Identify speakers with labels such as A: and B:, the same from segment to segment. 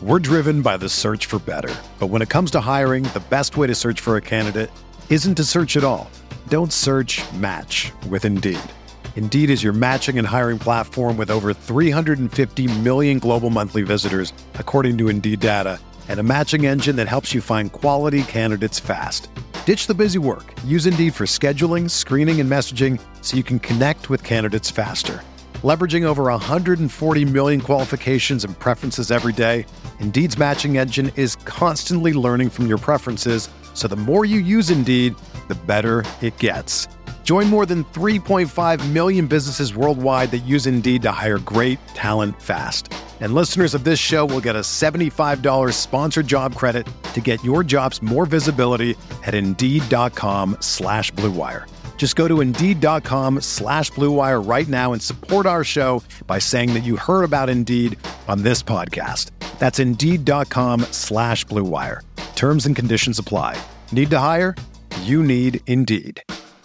A: We're driven by the search for better. But when it comes to hiring, the best way to search for a candidate isn't to search at all. Don't search, match with Indeed. Indeed is your matching and hiring platform with over 350 million global monthly visitors, according to Indeed data, and a matching engine that helps you find quality candidates fast. Ditch the busy work. Use Indeed for scheduling, screening, and messaging so you can connect with candidates faster. Leveraging over 140 million qualifications and preferences every day, Indeed's matching engine is constantly learning from your preferences, so the more you use Indeed, the better it gets. Join more than 3.5 million businesses worldwide that use Indeed to hire great talent fast. And listeners of this show will get a $75 sponsored job credit to get your jobs more visibility at Indeed.com/Blue Wire. Just go to Indeed.com/Blue Wire right now and support our show by saying that you heard about Indeed on this podcast. That's Indeed.com/Blue Wire. Terms and conditions apply. Need to hire? You need Indeed.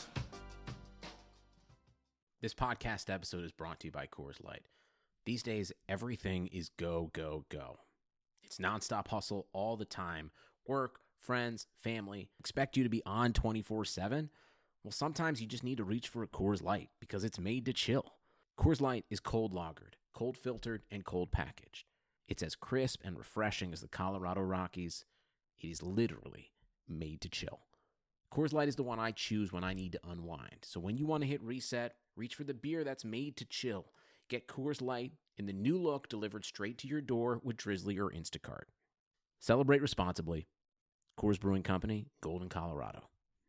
B: This podcast episode is brought to you by Coors Light. These days, everything is go, go, go. It's nonstop hustle all the time. Work, friends, family, expect you to be on 24/7. Well, sometimes you just need to reach for a Coors Light because it's made to chill. Coors Light is cold lagered, cold filtered, and cold packaged. It's as crisp and refreshing as the Colorado Rockies. It is literally made to chill. Coors Light is the one I choose when I need to unwind. So when you want to hit reset, reach for the beer that's made to chill. Get Coors Light in the new look delivered straight to your door with Drizzly or Instacart. Celebrate responsibly. Coors Brewing Company, Golden, Colorado.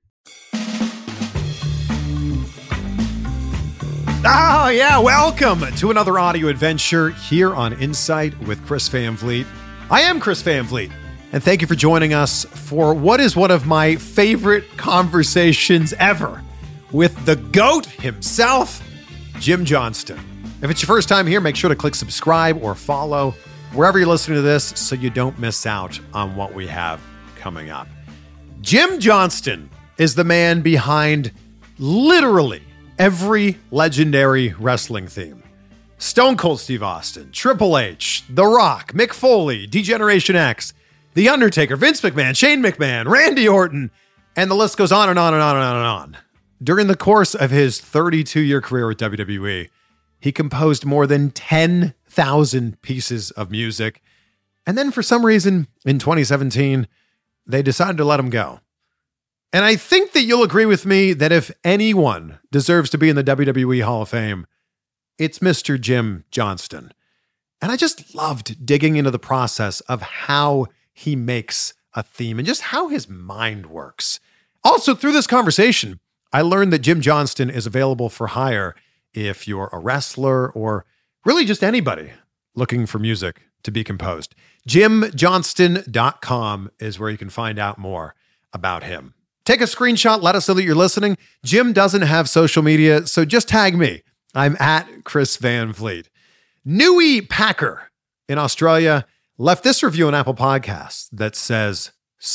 A: Oh, yeah. Welcome to another audio adventure here on Insight with Chris Van Vliet. I am Chris Van Vliet, and thank you for joining us for what is one of my favorite conversations ever with the GOAT himself, Jim Johnston. If it's your first time here, make sure to click subscribe or follow wherever you're listening to this so you don't miss out on what we have coming up. Jim Johnston is the man behind literally every legendary wrestling theme. Stone Cold Steve Austin, Triple H, The Rock, Mick Foley, D-Generation X, The Undertaker, Vince McMahon, Shane McMahon, Randy Orton, and the list goes on and on and on and on and on. During the course of his 32-year career with WWE, he composed more than 10,000 pieces of music. And then for some reason, in 2017, they decided to let him go. And I think that you'll agree with me that if anyone deserves to be in the WWE Hall of Fame, it's Mr. Jim Johnston. And I just loved digging into the process of how he makes a theme and just how his mind works. Also, through this conversation, I learned that Jim Johnston is available for hire if you're a wrestler or really just anybody looking for music to be composed. JimJohnston.com is where you can find out more about him. Take a screenshot, let us know that you're listening. Jim doesn't have social media, so just tag me. I'm at Chris Van Vliet. Nui Packer in Australia left this review on Apple Podcasts that says,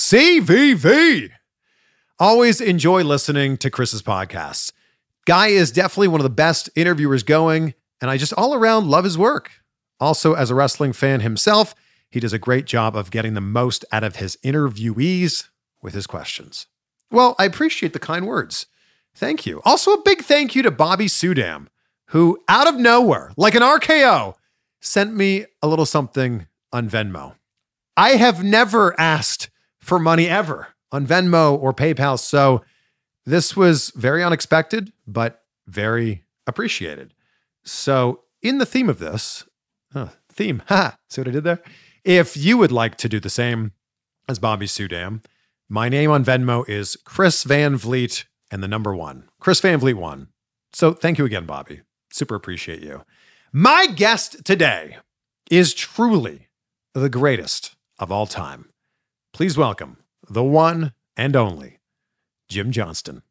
A: CVV. Always enjoy listening to Chris's podcasts. Guy is definitely one of the best interviewers going, and I just all around love his work. Also, as a wrestling fan himself, he does a great job of getting the most out of his interviewees with his questions. Well, I appreciate the kind words. Thank you. Also, a big thank you to Bobby Sudam, who out of nowhere, like an RKO, sent me a little something on Venmo. I have never asked for money ever on Venmo or PayPal, so this was very unexpected, but very appreciated. So in the theme of this, see what I did there? If you would like to do the same as Bobby Sudam, my name on Venmo is Chris Van Vliet and the number 1, Chris Van Vliet 1. So thank you again, Bobby. Super appreciate you. My guest today is truly the greatest of all time. Please welcome the one and only Jim Johnston.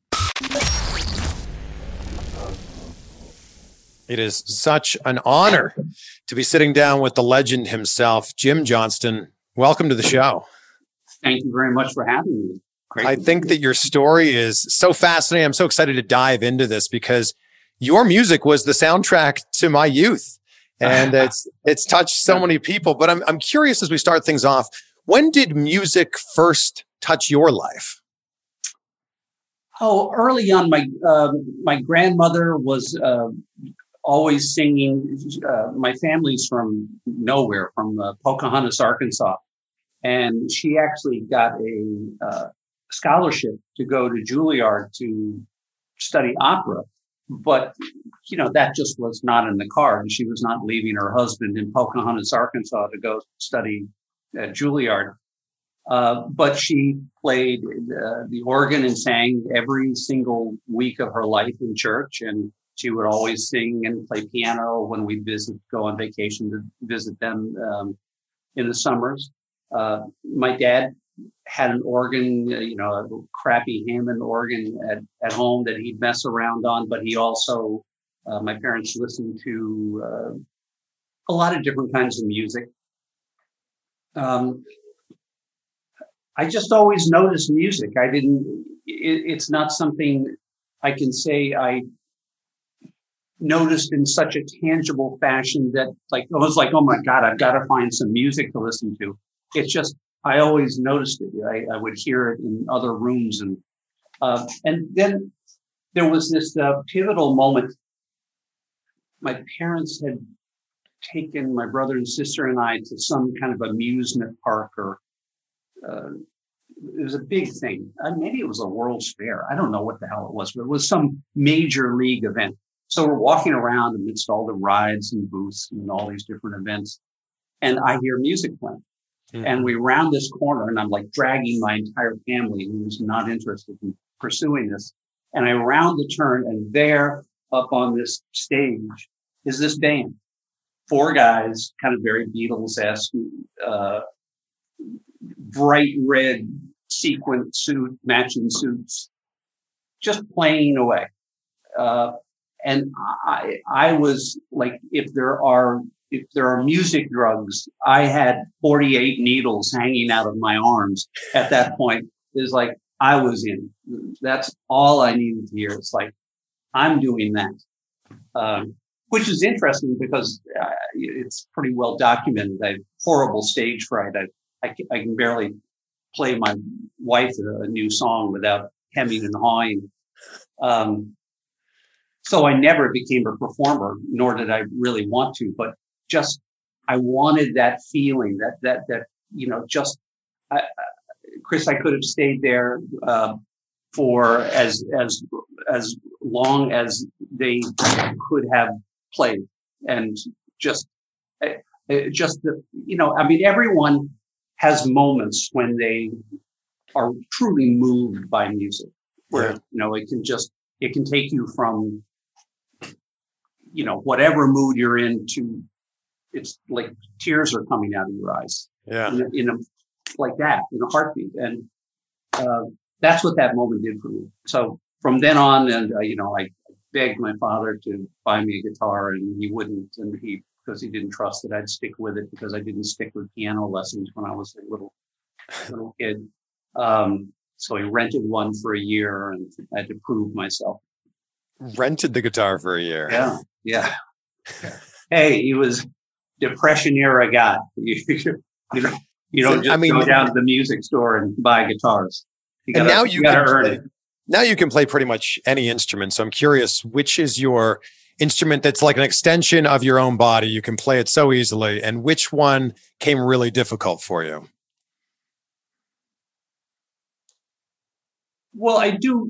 A: It is such an honor to be sitting down with the legend himself, Jim Johnston. Welcome to the show.
C: Thank you very much for having me. Great.
A: I think that your story is so fascinating. I'm so excited to dive into this because your music was the soundtrack to my youth. and it's touched so many people. But I'm curious as we start things off, when did music first touch your life?
C: Oh, early on, my grandmother was always singing. My family's from nowhere, from Pocahontas, Arkansas, and she actually got a scholarship to go to Juilliard to study opera. But, that just was not in the cards. She was not leaving her husband in Pocahontas, Arkansas to go study at Juilliard. But she played the organ and sang every single week of her life in church. And she would always sing and play piano when we'd go on vacation to visit them in the summers. My dad had an organ, a crappy Hammond organ at home that he'd mess around on, but he also, my parents listened to a lot of different kinds of music. I just always noticed music. It's not something I can say I noticed in such a tangible fashion that I was like, oh my God, I've got to find some music to listen to. It's just, I always noticed it. I would hear it in other rooms. And then there was this pivotal moment. My parents had taken my brother and sister and I to some kind of amusement park, or it was a big thing. Maybe it was a World's Fair. I don't know what the hell it was, but it was some major league event. So we're walking around amidst all the rides and booths and all these different events, and I hear music playing. Mm-hmm. And we round this corner, and I'm like dragging my entire family who's not interested in pursuing this. And I round the turn, and there up on this stage is this band. 4 guys, kind of very Beatles-esque, bright red sequin suit, matching suits, just playing away. And I was like, if there are music drugs, I had 48 needles hanging out of my arms at that point. Is like, I was in. That's all I needed to hear. It's like, I'm doing that. Which is interesting because it's pretty well documented. I have horrible stage fright. I can barely play my wife a new song without hemming and hawing. So I never became a performer, nor did I really want to. But just I wanted that feeling, that Chris, I could have stayed there for as long as they could have played, and everyone has moments when they are truly moved by music, where it can take you from whatever mood you're in to, it's like tears are coming out of your eyes, like that, in a heartbeat. And that's what that moment did for me. So from then on, and I begged my father to buy me a guitar, and he wouldn't, and because he didn't trust that I'd stick with it, because I didn't stick with piano lessons when I was a little kid. So he rented one for a year, and I had to prove myself.
A: Rented the guitar for a year.
C: Yeah. Hey, he was Depression era guy. You don't just go down to the music store and buy guitars. You gotta earn it.
A: Now you can play pretty much any instrument. So I'm curious, which is your instrument that's like an extension of your own body? You can play it so easily. And which one came really difficult for you?
C: Well, I do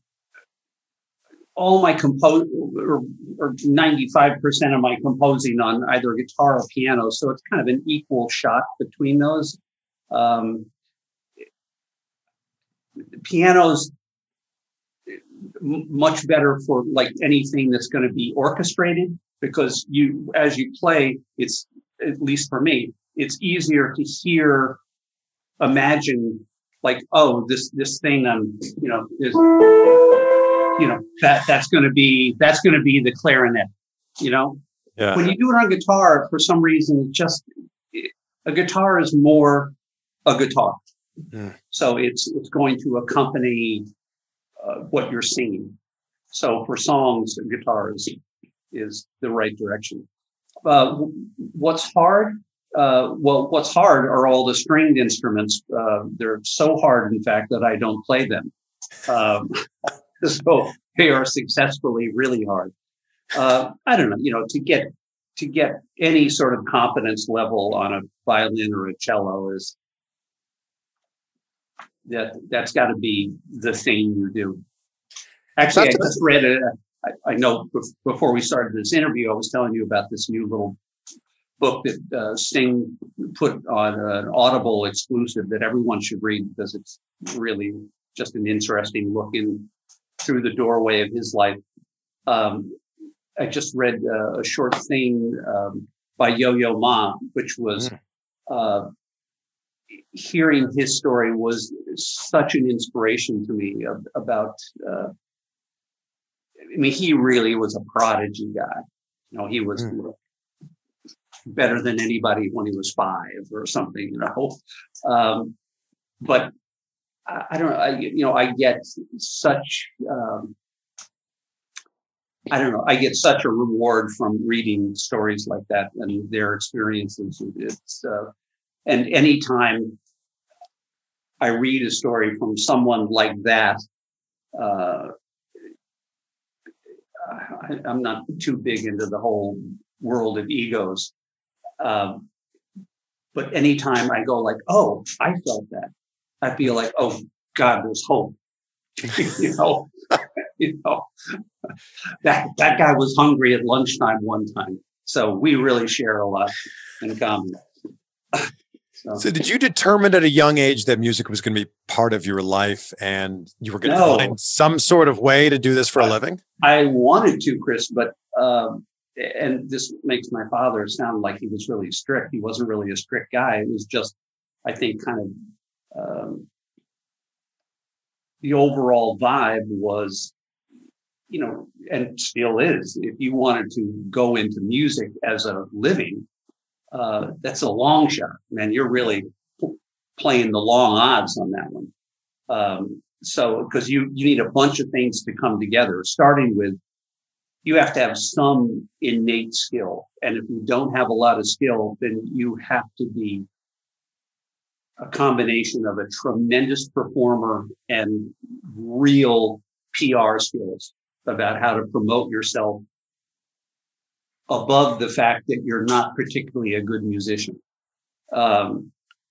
C: all my or 95% of my composing on either guitar or piano. So it's kind of an equal shot between those. Piano's much better for like anything that's going to be orchestrated, because as you play, it's, at least for me, it's easier to imagine like, oh, this thing is, that's going to be the clarinet, Yeah. When you do it on guitar, for some reason, a guitar is more a guitar. Mm. So it's going to accompany what you're singing. So for songs, guitar is the right direction. What's hard? What's hard are all the stringed instruments. They're so hard, in fact, that I don't play them. So they are successfully really hard. I don't know, to get any sort of competence level on a violin or a cello that's got to be the thing you do. Actually, I just read it. I know before we started this interview, I was telling you about this new little book that Sting put on an Audible exclusive that everyone should read because it's really just an interesting look in through the doorway of his life. I just read a short thing by Yo-Yo Ma, which was hearing his story was such an inspiration to me about. He really was a prodigy guy. He was better than anybody when he was 5 or something. But I don't know. I get such. I don't know. I get such a reward from reading stories like that and their experiences. It's and anytime I read a story from someone like that, I'm not too big into the whole world of egos. But anytime I go like, oh, I felt that, I feel like, oh God, there's hope. That guy was hungry at lunchtime one time. So we really share a lot in common.
A: So did you determine at a young age that music was going to be part of your life and you were going to find some sort of way to do this for a living? I
C: wanted to, Chris, but, and this makes my father sound like he was really strict. He wasn't really a strict guy. It was just, I think, kind of, the overall vibe was, and still is, if you wanted to go into music as a living, that's a long shot, man. You're really playing the long odds on that one. So, because you need a bunch of things to come together, starting with, you have to have some innate skill. And if you don't have a lot of skill, then you have to be a combination of a tremendous performer and real PR skills about how to promote yourself above the fact that you're not particularly a good musician. And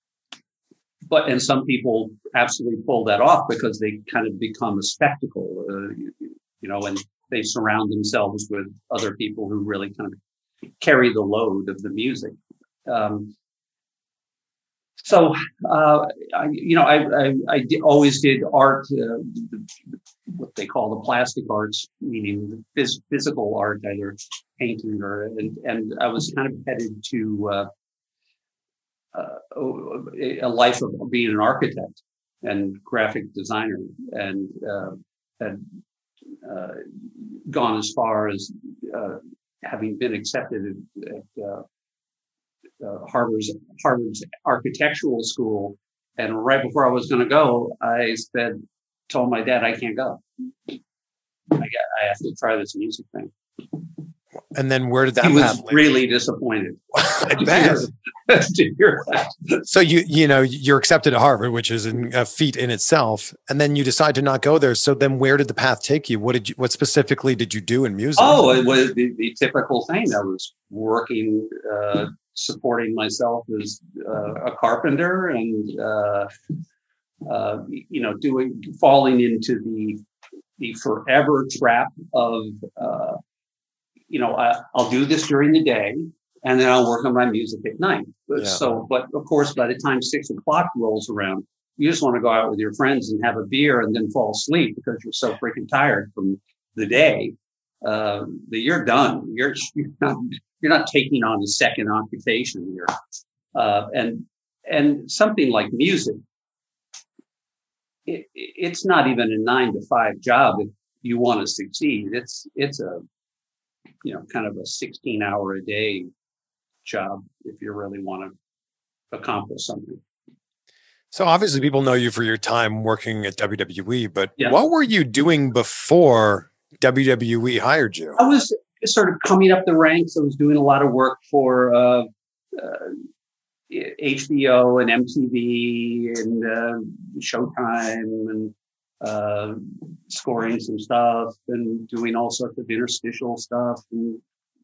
C: some people absolutely pull that off because they kind of become a spectacle, and they surround themselves with other people who really kind of carry the load of the music. Always did art, what they call the plastic arts, meaning physical art, either painting and I was kind of headed to a life of being an architect and graphic designer, and had gone as far as having been accepted at Harvard's architectural school. And right before I was going to go, I told my dad, I can't go. I have to try this music thing.
A: And then where did that
C: happen? He
A: was
C: really disappointed.
A: I bet.
C: To hear that.
A: So you're accepted at Harvard, which is a feat in itself, and then you decide to not go there. So then where did the path take you? What specifically did you do in music?
C: Oh, it was the typical thing. I was working, supporting myself as a carpenter, and falling into the forever trap of I'll do this during the day and then I'll work on my music at night. Yeah. So, but of course, by the time 6 o'clock rolls around, you just want to go out with your friends and have a beer and then fall asleep because you're so freaking tired from the day that you're done. You're not taking on a second occupation here. And something like music, it's not even a 9-to-5 job if you want to succeed. It's a kind of a 16-hour-a-day job if you really want to accomplish something.
A: So obviously people know you for your time working at WWE, but What were you doing before WWE hired you?
C: I was sort of coming up the ranks. I was doing a lot of work for HBO and MTV and Showtime, and scoring some stuff and doing all sorts of interstitial stuff, and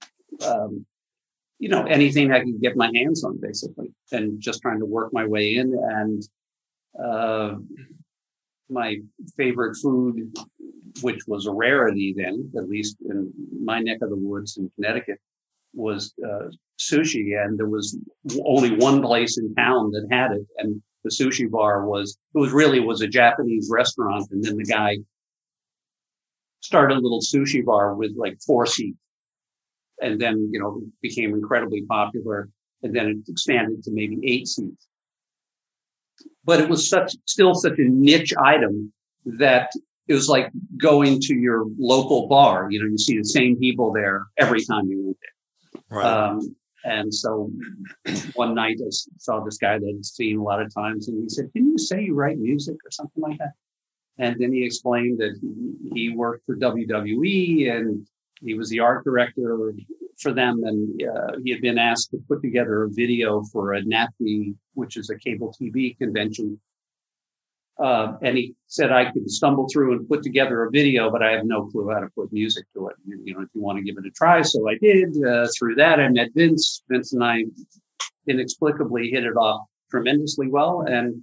C: anything I could get my hands on, basically, and just trying to work my way in. And my favorite food, which was a rarity then, at least in my neck of the woods in Connecticut, was sushi. And there was only one place in town that had it. And the sushi bar was a Japanese restaurant. And then the guy started a little sushi bar with like 4 seats. And then, became incredibly popular. And then it expanded to maybe 8 seats. But it was still such a niche item that it was like going to your local bar. You see the same people there every time you went there. Right. And so one night I saw this guy that I'd seen a lot of times, and he said, "Can you say you write music or something like that?" And then he explained that he worked for WWE and he was the art director for them. And he had been asked to put together a video for a NATV, which is a cable TV convention. And he said, "I could stumble through and put together a video, but I have no clue how to put music to it. If you want to give it a try." So I did. Through that, I met Vince. Vince and I inexplicably hit it off tremendously well. And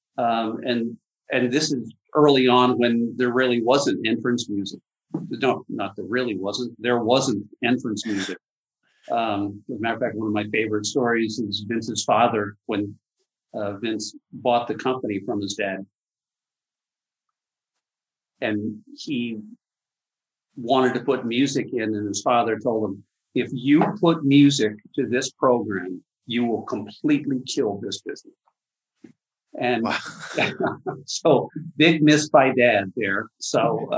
C: this is early on when there really wasn't entrance music. No, not there really wasn't. There wasn't entrance music. As a matter of fact, one of my favorite stories is Vince's father, when Vince bought the company from his dad. And he wanted to put music in, and his father told him, "If you put music to this program, you will completely kill this business." And wow. So big miss by dad there. So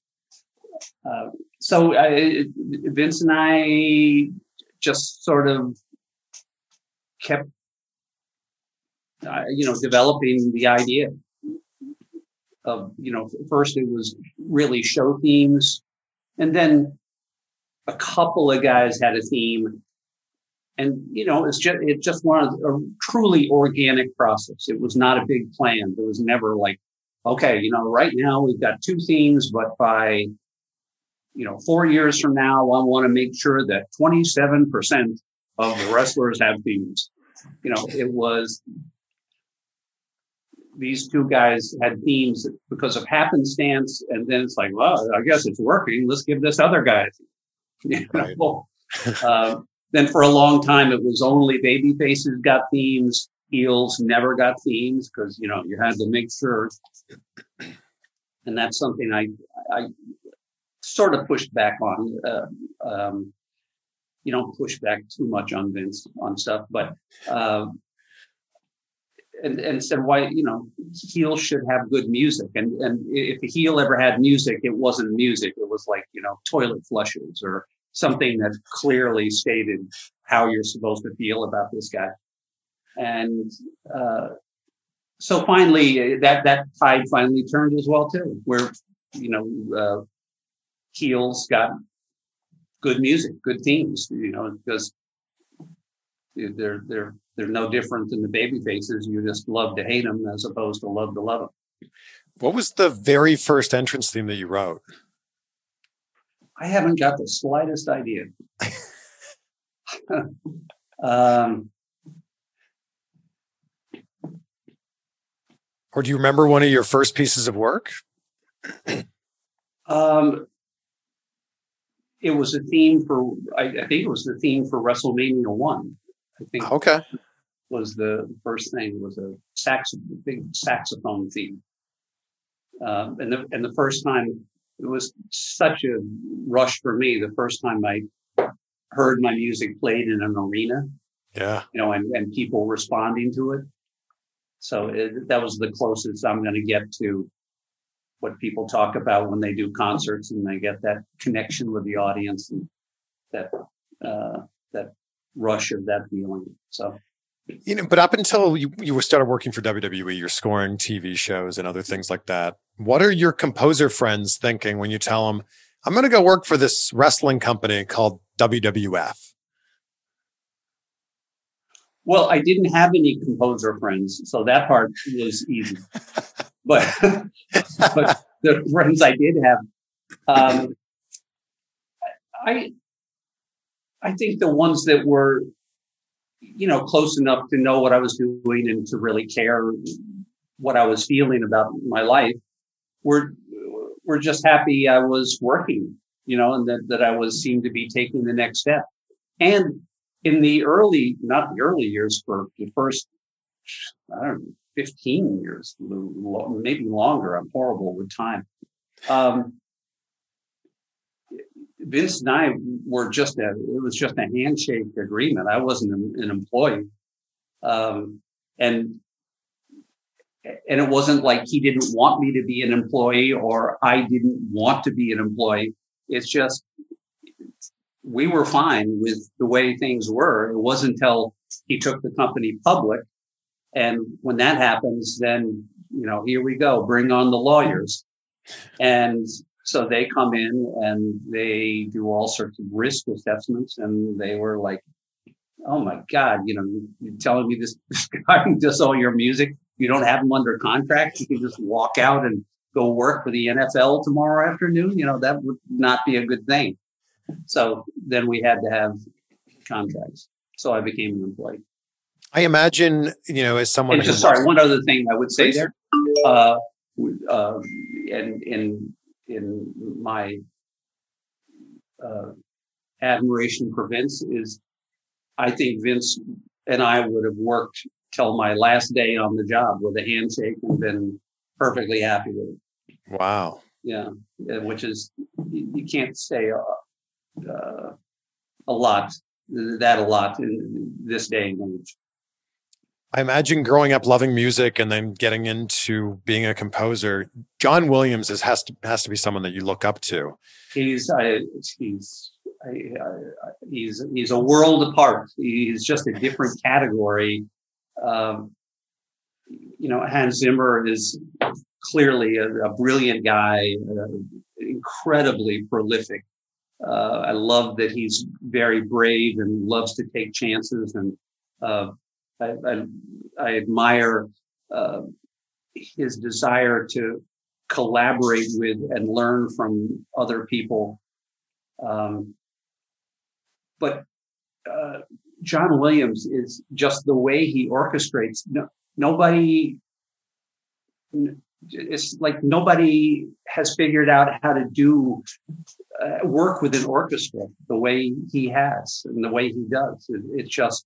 C: Vince and I just sort of kept, developing the idea of, first it was really show themes, and then a couple of guys had a theme, and it's just one of a truly organic process. It was not a big plan. There was never like, okay, right now we've got 2 themes, but by 4 years from now, I want to make sure that 27% of the wrestlers have themes. It was, these 2 guys had themes because of happenstance, and then it's like, well, I guess it's working. Let's give this other guy a theme. Right. Then for a long time, it was only baby faces got themes. Heels never got themes because, you had to make sure. And that's something I sort of pushed back on. You don't push back too much on Vince on stuff, but and said, why, heels should have good music. And if a heel ever had music, it wasn't music. It was like, toilet flushes or something that clearly stated how you're supposed to feel about this guy. And so finally, that tide finally turned as well too, where heels got good music, good themes, because they're no different than the baby faces. You just love to hate them as opposed to love to love them.
A: What was the very first entrance theme that you wrote?
C: I haven't got the slightest idea.
A: Or do you remember one of your first pieces of work?
C: It was a theme for, I think it was the theme for WrestleMania 1. I think
A: okay.
C: Was the first thing, was a big saxophone theme. And the first time, it was such a rush for me. The first time I heard my music played in an arena, and people responding to it. So that was the closest I'm going to get to what people talk about when they do concerts and they get that connection with the audience and that rush of that feeling. So,
A: but up until you started working for WWE, you're scoring TV shows and other things like that. What are your composer friends thinking when you tell them, I'm going to go work for this wrestling company called WWF.
C: Well, I didn't have any composer friends, so that part was easy. But the friends I did have, I think the ones that were, close enough to know what I was doing and to really care what I was feeling about my life were just happy I was working, and that I seemed to be taking the next step. And in not the early years, for the first, I don't know, 15 years, maybe longer. I'm horrible with time. Vince and I were it was just a handshake agreement. I wasn't an employee. And it wasn't like he didn't want me to be an employee or I didn't want to be an employee. It's just, we were fine with the way things were. It wasn't until he took the company public. And when that happens, then, here we go, bring on the lawyers. And so they come in and they do all sorts of risk assessments. And they were like, oh my God, you're telling me this guy does all your music. You don't have him under contract. You can just walk out and go work for the NFL tomorrow afternoon. That would not be a good thing. So then we had to have contracts. So I became an employee.
A: I imagine, as someone.
C: And sorry, one other thing I would say there, in my admiration for Vince is, I think Vince and I would have worked till my last day on the job with a handshake and been perfectly happy with it.
A: Wow.
C: Yeah, which is, you can't say a lot in this day and age.
A: I imagine growing up loving music and then getting into being a composer. John Williams has to be someone that you look up to.
C: He's a world apart. He's just a different category. Hans Zimmer is clearly a brilliant guy, incredibly prolific. I love that he's very brave and loves to take chances, and I admire his desire to collaborate with and learn from other people. But John Williams is just the way he orchestrates. It's like nobody has figured out how to do work with an orchestra the way he has and the way he does. It's just,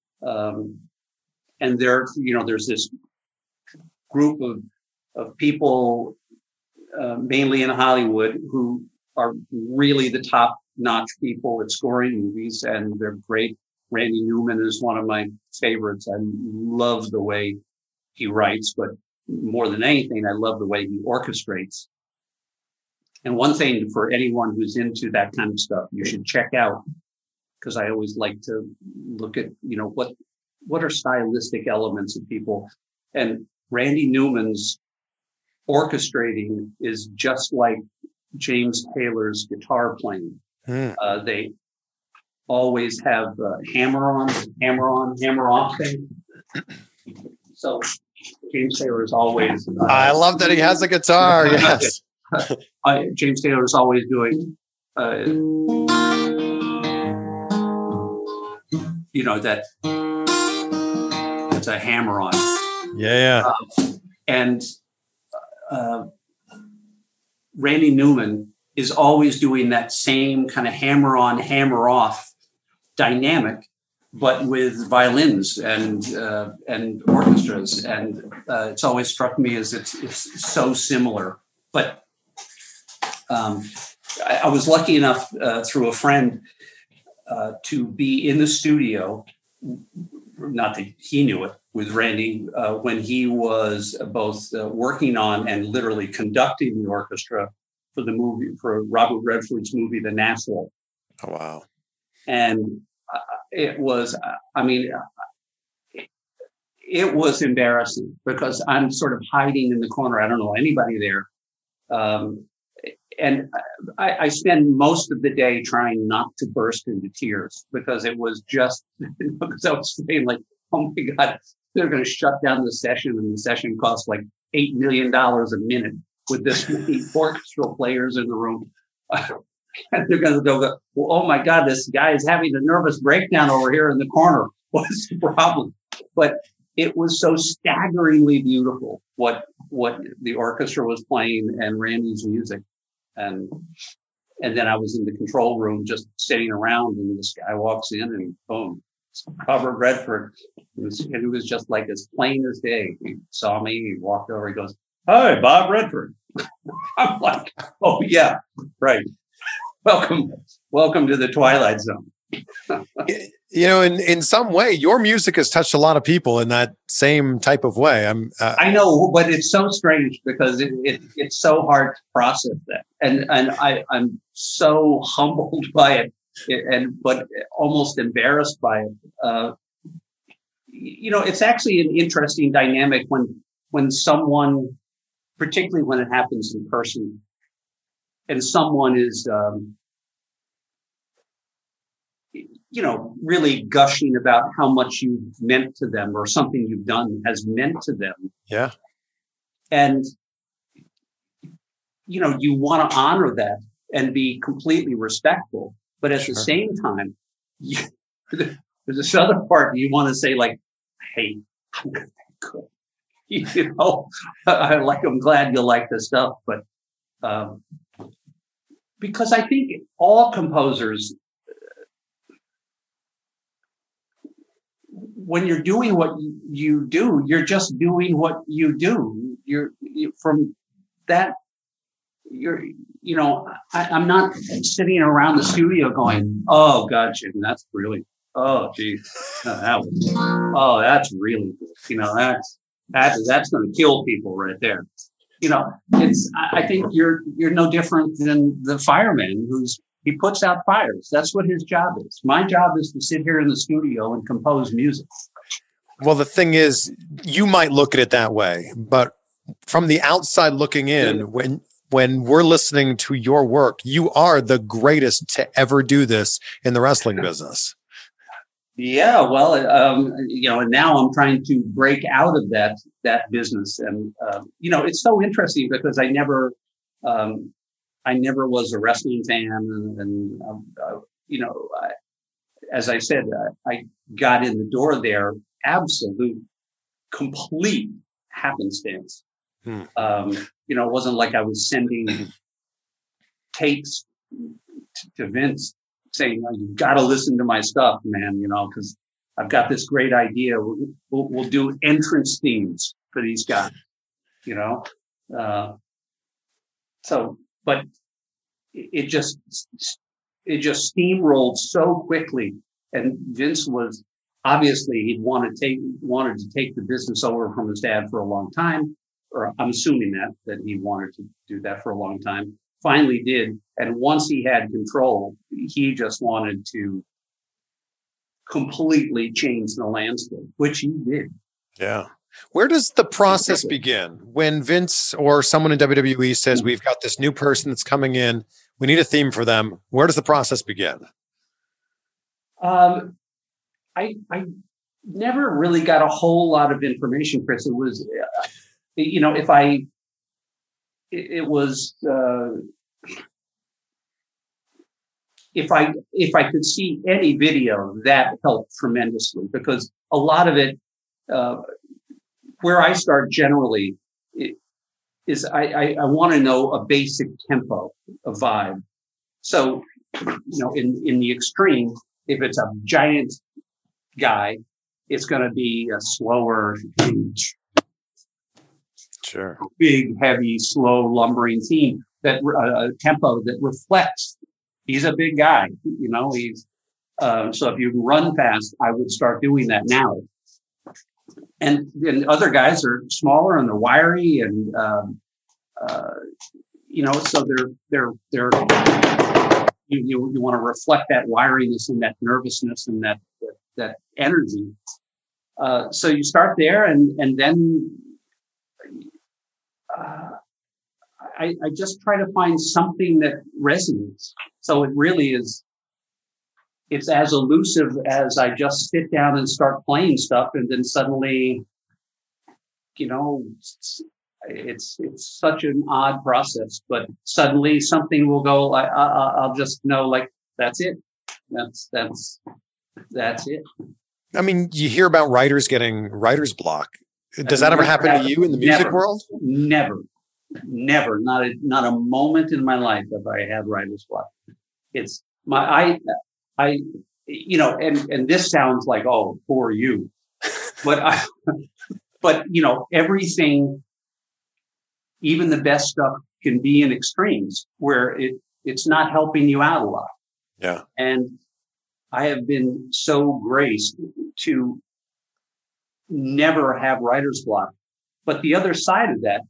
C: and there's this group of people, mainly in Hollywood, who are really the top-notch people at scoring movies, and they're great. Randy Newman is one of my favorites. I love the way he writes, but more than anything, I love the way he orchestrates. And one thing for anyone who's into that kind of stuff, you should check out, because I always like to look at, what are stylistic elements of people. And Randy Newman's orchestrating is just like James Taylor's guitar playing. They always have hammer on, hammer off thing. So James Taylor is always.
A: I love that he has a guitar. Yes.
C: James Taylor is always doing. That it's a hammer on.
A: Yeah.
C: And Randy Newman is always doing that same kind of hammer on, hammer off dynamic, but with violins and orchestras. And it's always struck me as it's so similar. But I was lucky enough through a friend to be in the studio, not that he knew it, with Randy when he was both working on and literally conducting the orchestra for Robert Redford's movie, The National.
A: Oh, wow.
C: And it was embarrassing because I'm sort of hiding in the corner. I don't know anybody there. and I spend most of the day trying not to burst into tears because it was just because I was feeling like, oh my God, they're going to shut down the session, and the session costs like $8 million a minute with this many orchestral players in the room. And they're going to go, well, oh my God, this guy is having a nervous breakdown over here in the corner. What's the problem? But it was so staggeringly beautiful what the orchestra was playing and Randy's music. And then I was in the control room just sitting around, and this guy walks in and boom, it's Robert Redford. It was just like as plain as day. He saw me, he walked over, he goes, "Hi, Bob Redford." I'm like, oh yeah, right. Welcome to the Twilight Zone.
A: In some way, your music has touched a lot of people in that same type of way.
C: I know, but it's so strange because it's so hard to process that, and I'm so humbled by it, but almost embarrassed by it. It's actually an interesting dynamic when someone, particularly when it happens in person, and someone is really gushing about how much you've meant to them or something you've done has meant to them.
A: Yeah.
C: And, you want to honor that and be completely respectful. But at the same time, there's this other part you want to say, like, hey, I'm good. I'm glad you like this stuff. But because I think all composers, when you're doing what you do, you're just doing what you do. I'm not sitting around the studio going, oh God, Jim, that's really, oh geez, that's really good. That's going to kill people right there. I think you're no different than the fireman he puts out fires. That's what his job is. My job is to sit here in the studio and compose music.
A: Well, the thing is, you might look at it that way, but from the outside looking in, when we're listening to your work, you are the greatest to ever do this in the wrestling business.
C: Yeah, well, and now I'm trying to break out of that business, and it's so interesting because I never was a wrestling fan, and as I said, I got in the door there, absolute, complete happenstance. It wasn't like I was sending tapes to Vince saying, "You've got to listen to my stuff, man," because I've got this great idea. We'll do entrance themes for these guys, but it just steamrolled so quickly, and Vince was obviously he wanted to take the business over from his dad for a long time, or I'm assuming that he wanted to do that for a long time. Finally did, and once he had control, he just wanted to completely change the landscape, which he did.
A: Yeah. Where does the process begin when Vince or someone in WWE says, we've got this new person that's coming in, we need a theme for them? Where does the process begin?
C: I never really got a whole lot of information, Chris. It was, if I could see any video, that helped tremendously, because a lot of it, where I start generally is I want to know a basic tempo, a vibe. So, in the extreme, if it's a giant guy, it's going to be a slower,
A: sure,
C: big, heavy, slow, lumbering theme, that tempo that reflects he's a big guy. He's so if you run fast, I would start doing that now. And other guys are smaller and they're wiry, and so they're you want to reflect that wiriness and that nervousness and that energy. So you start there, and then I just try to find something that resonates. So it really is, it's as elusive as I just sit down and start playing stuff, and then suddenly, it's such an odd process, but suddenly something will go. I'll just know, like, that's it. That's it.
A: I mean, you hear about writers getting writer's block. Does that ever happen to you in the music world?
C: Never. Not a moment in my life have I had writer's block. It's and this sounds like, oh, poor you, but everything, even the best stuff, can be in extremes where it's not helping you out a lot.
A: Yeah.
C: And I have been so graced to never have writer's block. But the other side of that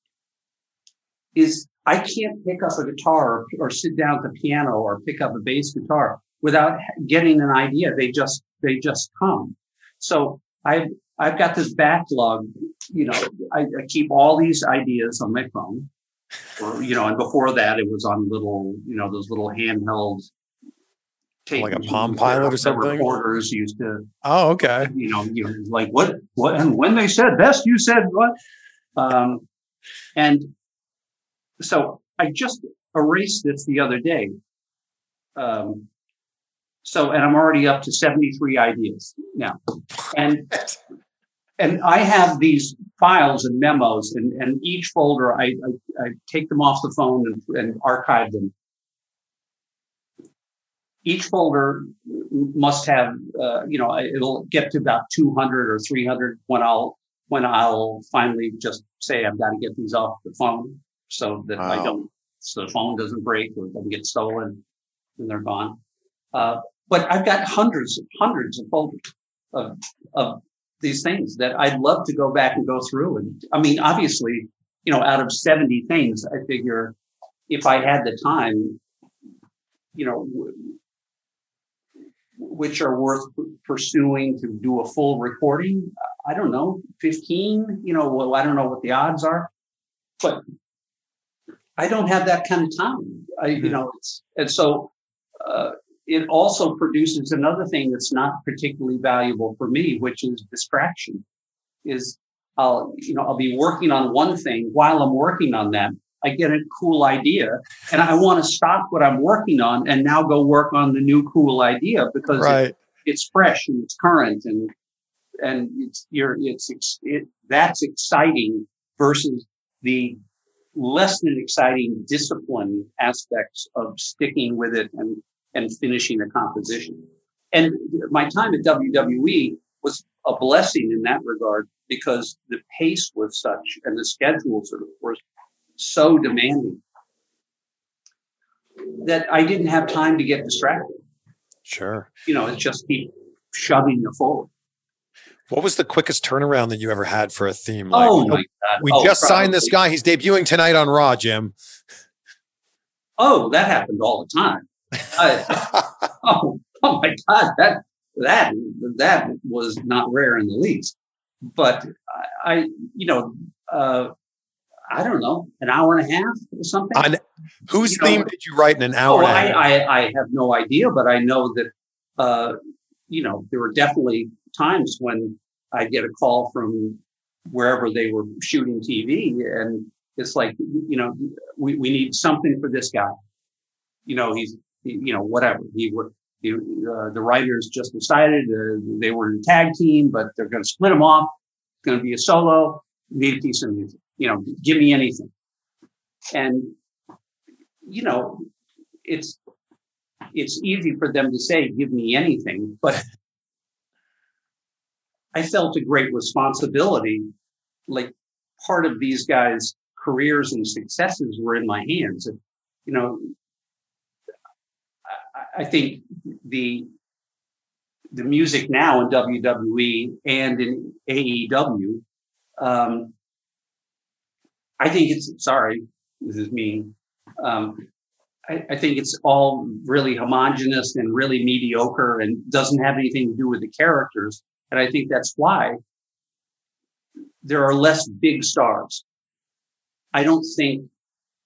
C: is I can't pick up a guitar or sit down at the piano or pick up a bass guitar without getting an idea. They just come. So I've got this backlog. I keep all these ideas on my phone, and before that it was on little, those little handheld tape,
A: like a Palm Pilot or something.
C: Reporters used to.
A: Oh, okay.
C: Like what, and when they said best, you said what? And so I just erased this the other day. And I'm already up to 73 ideas now. And I have these files and memos, and each folder, I take them off the phone and archive them. Each folder must have, it'll get to about 200 or 300 when I'll finally just say, I've got to get these off the phone so that so the phone doesn't break or it doesn't get stolen and they're gone. But I've got hundreds of folders of these things that I'd love to go back and go through. And I mean, obviously, out of 70 things, I figure if I had the time, which are worth pursuing to do a full recording, I don't know, 15, I don't know what the odds are, but I don't have that kind of time. And so, it also produces another thing that's not particularly valuable for me, which is distraction. I'll be working on one thing. While I'm working on that, I get a cool idea and I want to stop what I'm working on and now go work on the new cool idea because it's fresh and it's current and that's exciting versus the less than exciting discipline aspects of sticking with it and finishing a composition. And my time at WWE was a blessing in that regard because the pace was such and the schedules were so demanding that I didn't have time to get distracted.
A: Sure.
C: It's just keep shoving you forward.
A: What was the quickest turnaround that you ever had for a theme?
C: My God.
A: We just signed this guy. He's debuting tonight on Raw, Jim.
C: Oh, that happened all the time. Oh my God, that was not rare in the least. But I don't know, an hour and a half or something.
A: Whose theme did you write in an hour and a half?
C: I have no idea, but I know that there were definitely times when I get a call from wherever they were shooting TV, and it's like, we need something for this guy. He's whatever. The writers just decided they were in a tag team, but they're going to split them off. It's going to be a solo. Need a piece of music. Give me anything. And, it's easy for them to say, give me anything, but I felt a great responsibility. Like part of these guys' careers and successes were in my hands. And, I think the music now in WWE and in AEW, I think this is mean. I think it's all really homogenous and really mediocre and doesn't have anything to do with the characters. And I think that's why there are less big stars. I don't think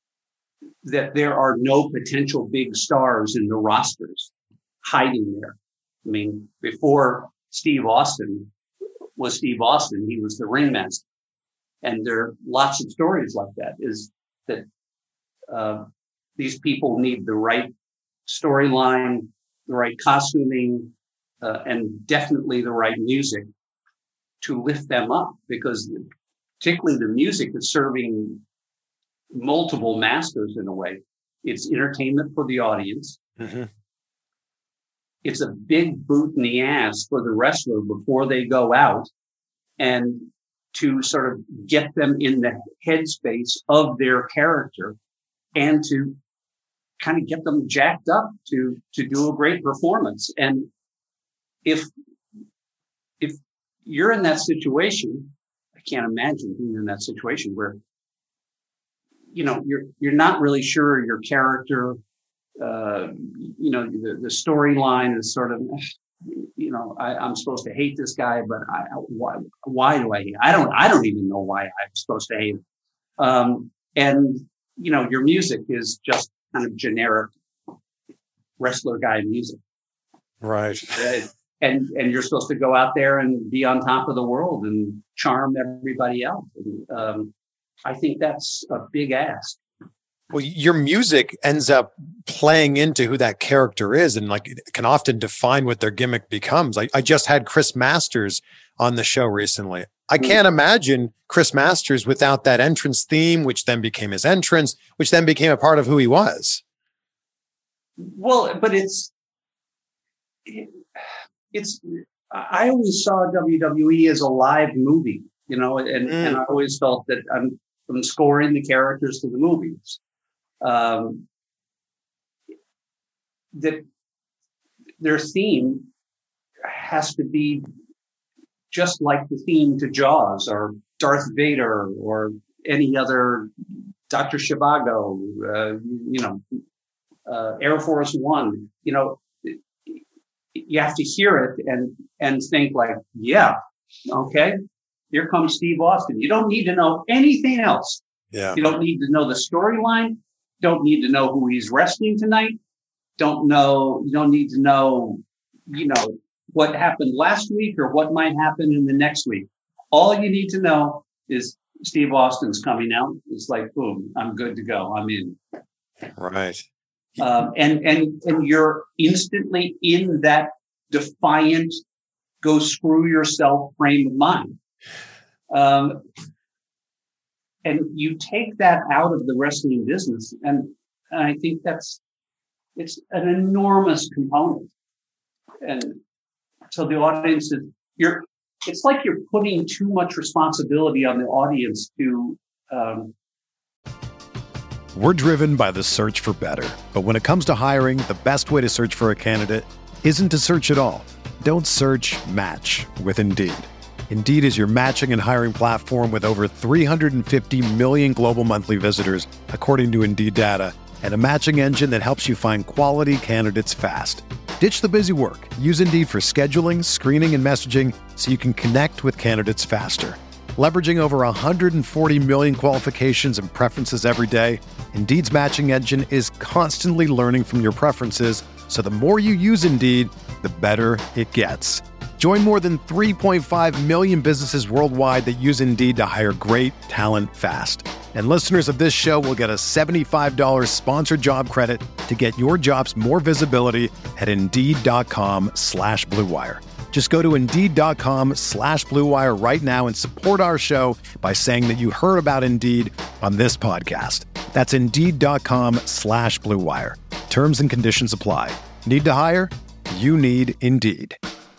C: that there are no potential big stars in the rosters hiding there. I mean, before Steve Austin was Steve Austin, he was the ringmaster. And there are lots of stories like that, is that these people need the right storyline, the right costuming, and definitely the right music to lift them up, because particularly the music is serving multiple masters in a way. It's entertainment for the audience. Mm-hmm. It's a big boot in the ass for the wrestler before they go out, and to sort of get them in the headspace of their character and to kind of get them jacked up to do a great performance. And if you're in that situation, I can't imagine being in that situation where, you're not really sure your character, the storyline is sort of, I'm supposed to hate this guy, but why do I hate him? I don't even know why I'm supposed to hate him. And your music is just kind of generic wrestler guy music.
A: Right.
C: And you're supposed to go out there and be on top of the world and charm everybody else. And, I think that's a big ask.
A: Well, your music ends up playing into who that character is, and like it can often define what their gimmick becomes. I just had Chris Masters on the show recently. I can't imagine Chris Masters without that entrance theme, which then became his entrance, which then became a part of who he was.
C: Well, but I always saw WWE as a live movie, and I always felt that I'm scoring the characters to the movies. That their theme has to be just like the theme to Jaws or Darth Vader or any other Dr. Zhivago, Air Force One. You have to hear it and think like, yeah, okay, here comes Steve Austin. You don't need to know anything else.
A: Yeah.
C: You don't need to know the storyline. Don't need to know who he's wrestling tonight. You don't need to know, what happened last week or what might happen in the next week. All you need to know is Steve Austin's coming out. It's like, boom, I'm good to go. I'm in.
A: Right.
C: And you're instantly in that defiant, go screw yourself frame of mind. And you take that out of the wrestling business, and I think it's an enormous component. And so the audience it's like you're putting too much responsibility on the audience to.
A: We're driven by the search for better, but when it comes to hiring, the best way to search for a candidate isn't to search at all. Don't search, match with Indeed. Indeed is your matching and hiring platform with over 350 million global monthly visitors, according to Indeed data, and a matching engine that helps you find quality candidates fast. Ditch the busy work. Use Indeed for scheduling, screening, and messaging so you can connect with candidates faster. Leveraging over 140 million qualifications and preferences every day, Indeed's matching engine is constantly learning from your preferences, so the more you use Indeed, the better it gets. Join more than 3.5 million businesses worldwide that use Indeed to hire great talent fast. And listeners of this show will get a $75 sponsored job credit to get your jobs more visibility at Indeed.com/Blue Wire. Just go to Indeed.com/Blue Wire right now and support our show by saying that you heard about Indeed on this podcast. That's Indeed.com/Blue Wire. Terms and conditions apply. Need to hire? You need Indeed.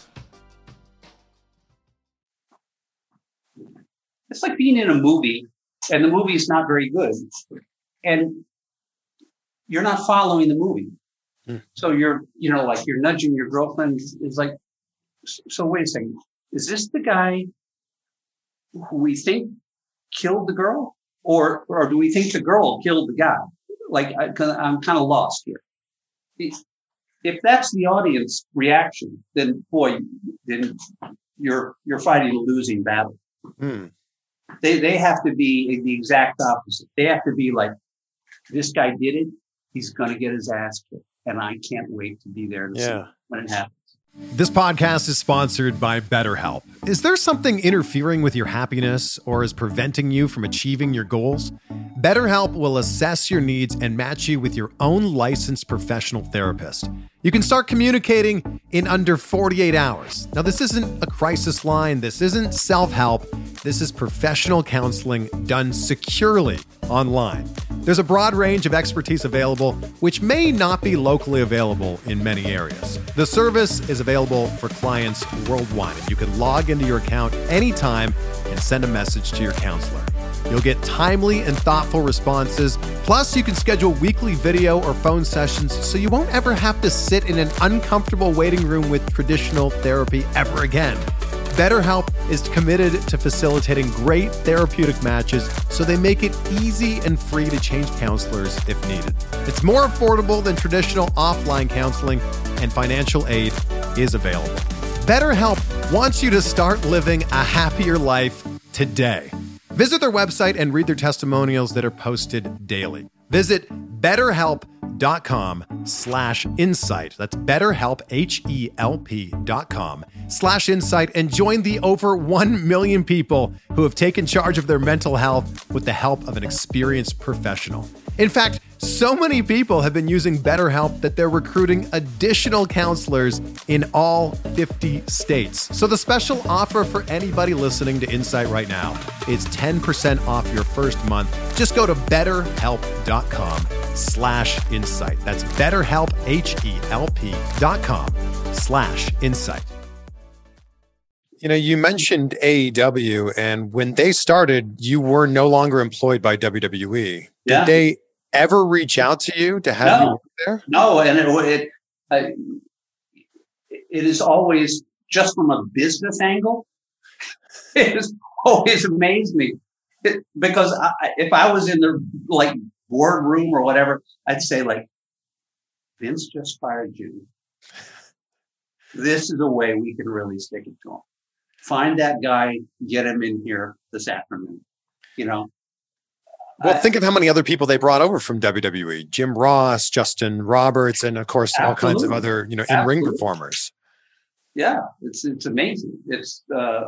C: It's like being in a movie and the movie is not very good and you're not following the movie. So you're nudging your girlfriend. It's like, so wait a second. Is this the guy who we think killed the girl or do we think the girl killed the guy? Like, I'm kind of lost here. If that's the audience reaction, then you're fighting a losing battle. They have to be the exact opposite. They have to be like, this guy did it. He's going to get his ass kicked. And I can't wait to be there to see when it happens.
A: This podcast is sponsored by BetterHelp. Is there something interfering with your happiness or is preventing you from achieving your goals? BetterHelp will assess your needs and match you with your own licensed professional therapist. You can start communicating in under 48 hours. Now, this isn't a crisis line. This isn't self-help. This is professional counseling done securely online. There's a broad range of expertise available, which may not be locally available in many areas. The service is available for clients worldwide, and you can log into your account anytime and send a message to your counselor. You'll get timely and thoughtful responses. Plus, you can schedule weekly video or phone sessions so you won't ever have to sit in an uncomfortable waiting room with traditional therapy ever again. BetterHelp is committed to facilitating great therapeutic matches, so they make it easy and free to change counselors if needed. It's more affordable than traditional offline counseling, and financial aid is available. BetterHelp wants you to start living a happier life today. Visit their website and read their testimonials that are posted daily. Visit BetterHelp.com/insight. That's BetterHelp, HELP.com/insight, and join the over 1 million people who have taken charge of their mental health with the help of an experienced professional. In fact, so many people have been using BetterHelp that they're recruiting additional counselors in all 50 states. So the special offer for anybody listening to Insight right now is 10% off your first month. Just go to BetterHelp.com/insight. That's BetterHelp, HELP.com/insight. You know, you mentioned AEW, and when they started, you were no longer employed by WWE. Did they ever reach out to you to have you work there?
C: No, and it is always just from a business angle. It has always amazed me because if I was in the boardroom or whatever, I'd say Vince just fired you. This is a way we can really stick it to him. Find that guy, get him in here this afternoon.
A: Well, think of how many other people they brought over from WWE: Jim Ross, Justin Roberts, and of course, all kinds of other, in-ring performers.
C: Yeah, it's amazing. It's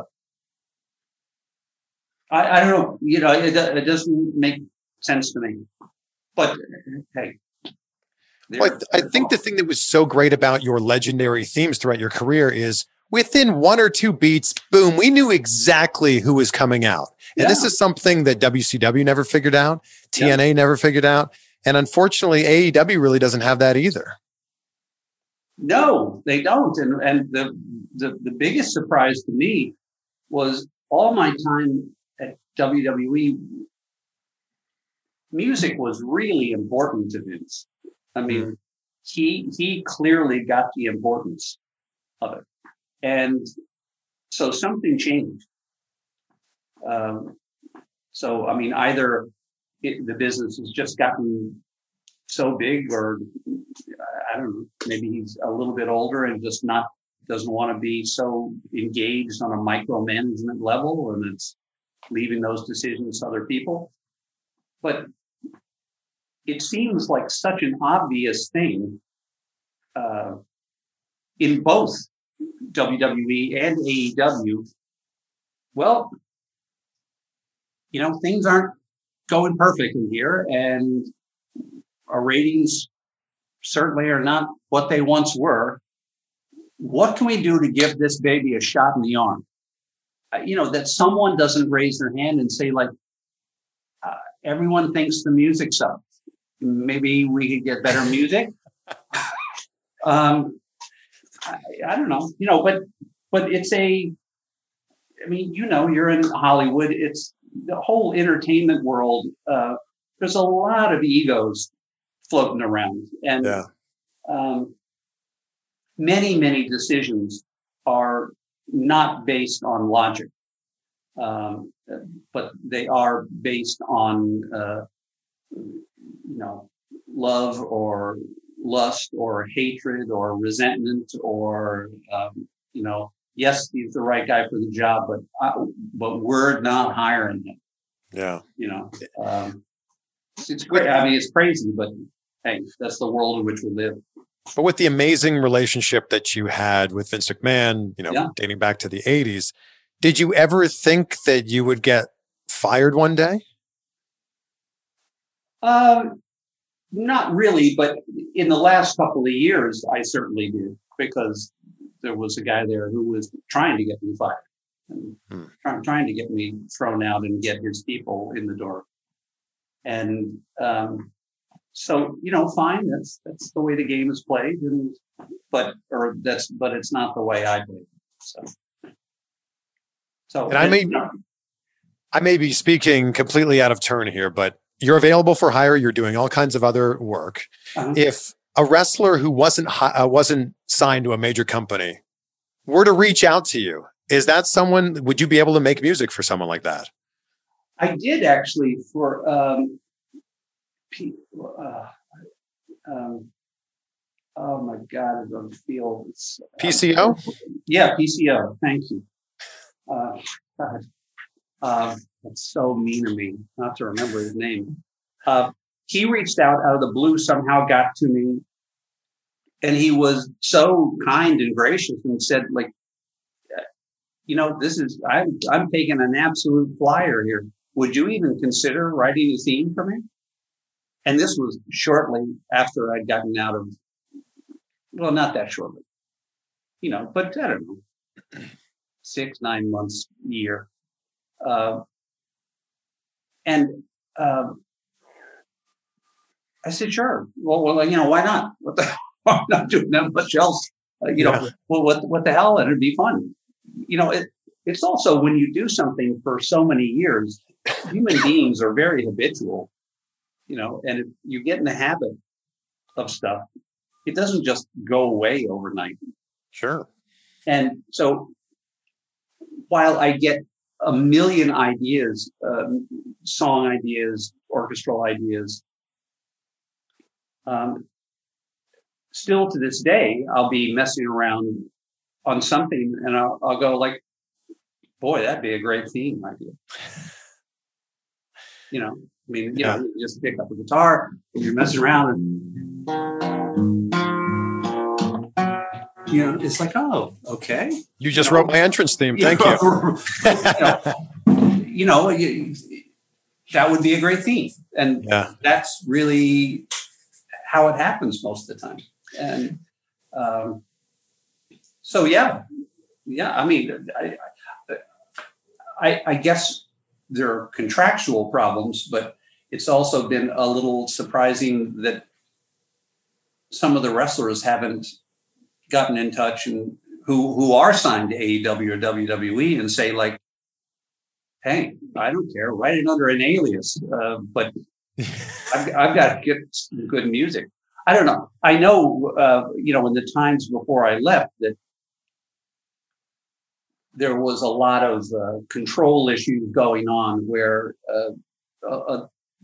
C: I don't know. It doesn't make sense to me. But hey.
A: Well, I think the thing that was so great about your legendary themes throughout your career is within one or two beats, boom, we knew exactly who was coming out. And this is something that WCW never figured out, TNA never figured out. And unfortunately, AEW really doesn't have that either.
C: No, they don't. And the biggest surprise to me was all my time at WWE, music was really important to Vince. I mean, he clearly got the importance of it. And so something changed. Either the business has just gotten so big, or I don't know, maybe he's a little bit older and just doesn't want to be so engaged on a micromanagement level, and it's leaving those decisions to other people. But it seems like such an obvious thing in both WWE and AEW. Well, things aren't going perfect in here, and our ratings certainly are not what they once were. What can we do to give this baby a shot in the arm? That someone doesn't raise their hand and say, everyone thinks the music sucks. Maybe we could get better music. I don't know, but it's you're in Hollywood. It's the whole entertainment world. There's a lot of egos floating around, and many, many decisions are not based on logic, but they are based on, love or lust or hatred or resentment or, yes, he's the right guy for the job, but we're not hiring him.
A: Yeah.
C: It's great. I mean, it's crazy, but hey, that's the world in which we live.
A: But with the amazing relationship that you had with Vince McMahon, dating back to the 80s, did you ever think that you would get fired one day?
C: Not really, but in the last couple of years, I certainly did, because there was a guy there who was trying to get me fired, and trying to get me thrown out and get his people in the door. And so, fine, that's the way the game is played, but it's not the way I play it. So
A: and I may be speaking completely out of turn here, but you're available for hire. You're doing all kinds of other work. If a wrestler who wasn't signed to a major company were to reach out to you, is that someone? Would you be able to make music for someone like that?
C: I did actually for. Oh my God, I don't feel it's
A: PCO.
C: Yeah, PCO. Thank you. God, that's so mean of me not to remember his name. He reached out of the blue, somehow got to me, and he was so kind and gracious and said, like, I'm taking an absolute flyer here. Would you even consider writing a theme for me? And this was shortly after I'd gotten out of, well, not that shortly, but I don't know, 6-9 months, year. And I said, sure. Well, why not? I'm not doing that much else. Well, what the hell? And it'd be fun. It's also when you do something for so many years, human beings are very habitual. And if you get in the habit of stuff, it doesn't just go away overnight.
A: Sure.
C: And so while I get a million ideas, song ideas, orchestral ideas, still to this day, I'll be messing around on something and I'll go like, boy, that'd be a great theme idea. You just pick up a guitar and you're messing around and, it's like, oh, okay.
A: You just wrote my entrance theme. Thank you.
C: That would be a great theme. And that's really how it happens most of the time. And so, yeah. I mean, I guess there are contractual problems, but it's also been a little surprising that some of the wrestlers haven't gotten in touch and who are signed to AEW or WWE and say like, hey, I don't care, write it under an alias, but I've got to get some good music. I don't know. I know, in the times before I left that there was a lot of control issues going on where I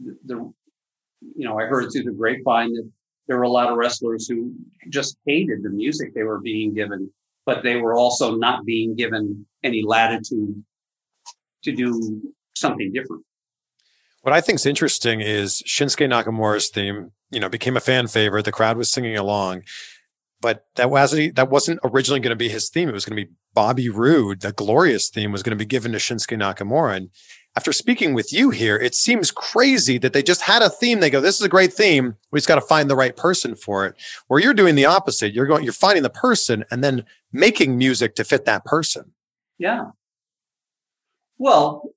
C: heard through the grapevine that there were a lot of wrestlers who just hated the music they were being given, but they were also not being given any latitude to do something different.
A: What I think is interesting is Shinsuke Nakamura's theme, became a fan favorite. The crowd was singing along, but that wasn't originally going to be his theme. It was going to be Bobby Roode. The Glorious theme was going to be given to Shinsuke Nakamura. And after speaking with you here, it seems crazy that they just had a theme. They go, this is a great theme. We just got to find the right person for it. Where you're doing the opposite. You're finding the person and then making music to fit that person.
C: Yeah. Well,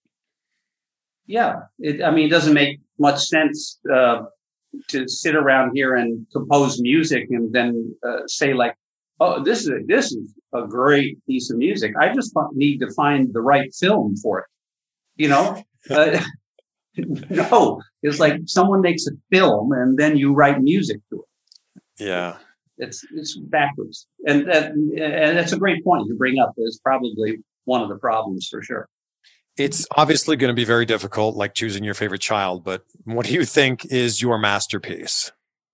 C: yeah. It doesn't make much sense to sit around here and compose music and then say like, oh, this is a great piece of music. I just need to find the right film for it. No, it's like someone makes a film and then you write music to it.
A: Yeah.
C: It's backwards. And that's a great point you bring up. Is probably one of the problems for sure.
A: It's obviously going to be very difficult, like choosing your favorite child, but what do you think is your masterpiece?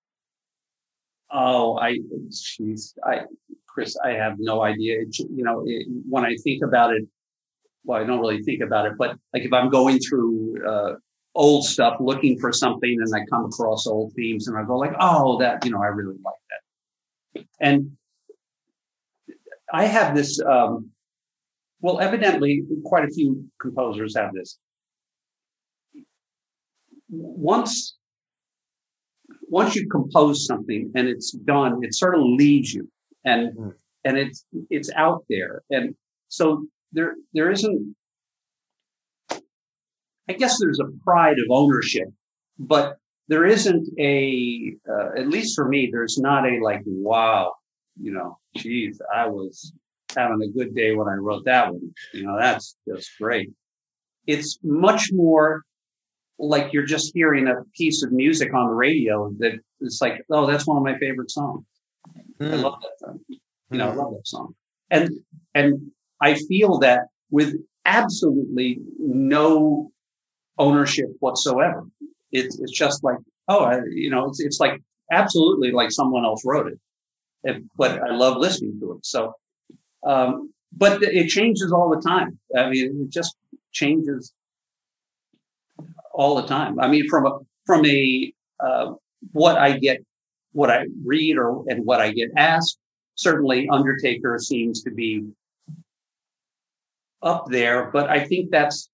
C: Oh, Chris, I have no idea. When I think about it, well, I don't really think about it, but like if I'm going through old stuff, looking for something, and I come across old themes, and I go like, oh, that, I really like that. And I have this, well, evidently quite a few composers have this. Once you compose something and it's done, it sort of leaves you, and it's out there. And so there isn't, I guess there's a pride of ownership, but there isn't at least for me, there's not a like, wow, geez, I was having a good day when I wrote that one. That's just great. It's much more like you're just hearing a piece of music on the radio that it's like, oh, that's one of my favorite songs. I love that song. I love that song. And I feel that with absolutely no ownership whatsoever. It's just like, oh, it's like absolutely like someone else wrote it. But I love listening to it. So, but it changes all the time. I mean, it just changes all the time. I mean, from a what I read and what I get asked, certainly Undertaker seems to be up there, but I think that's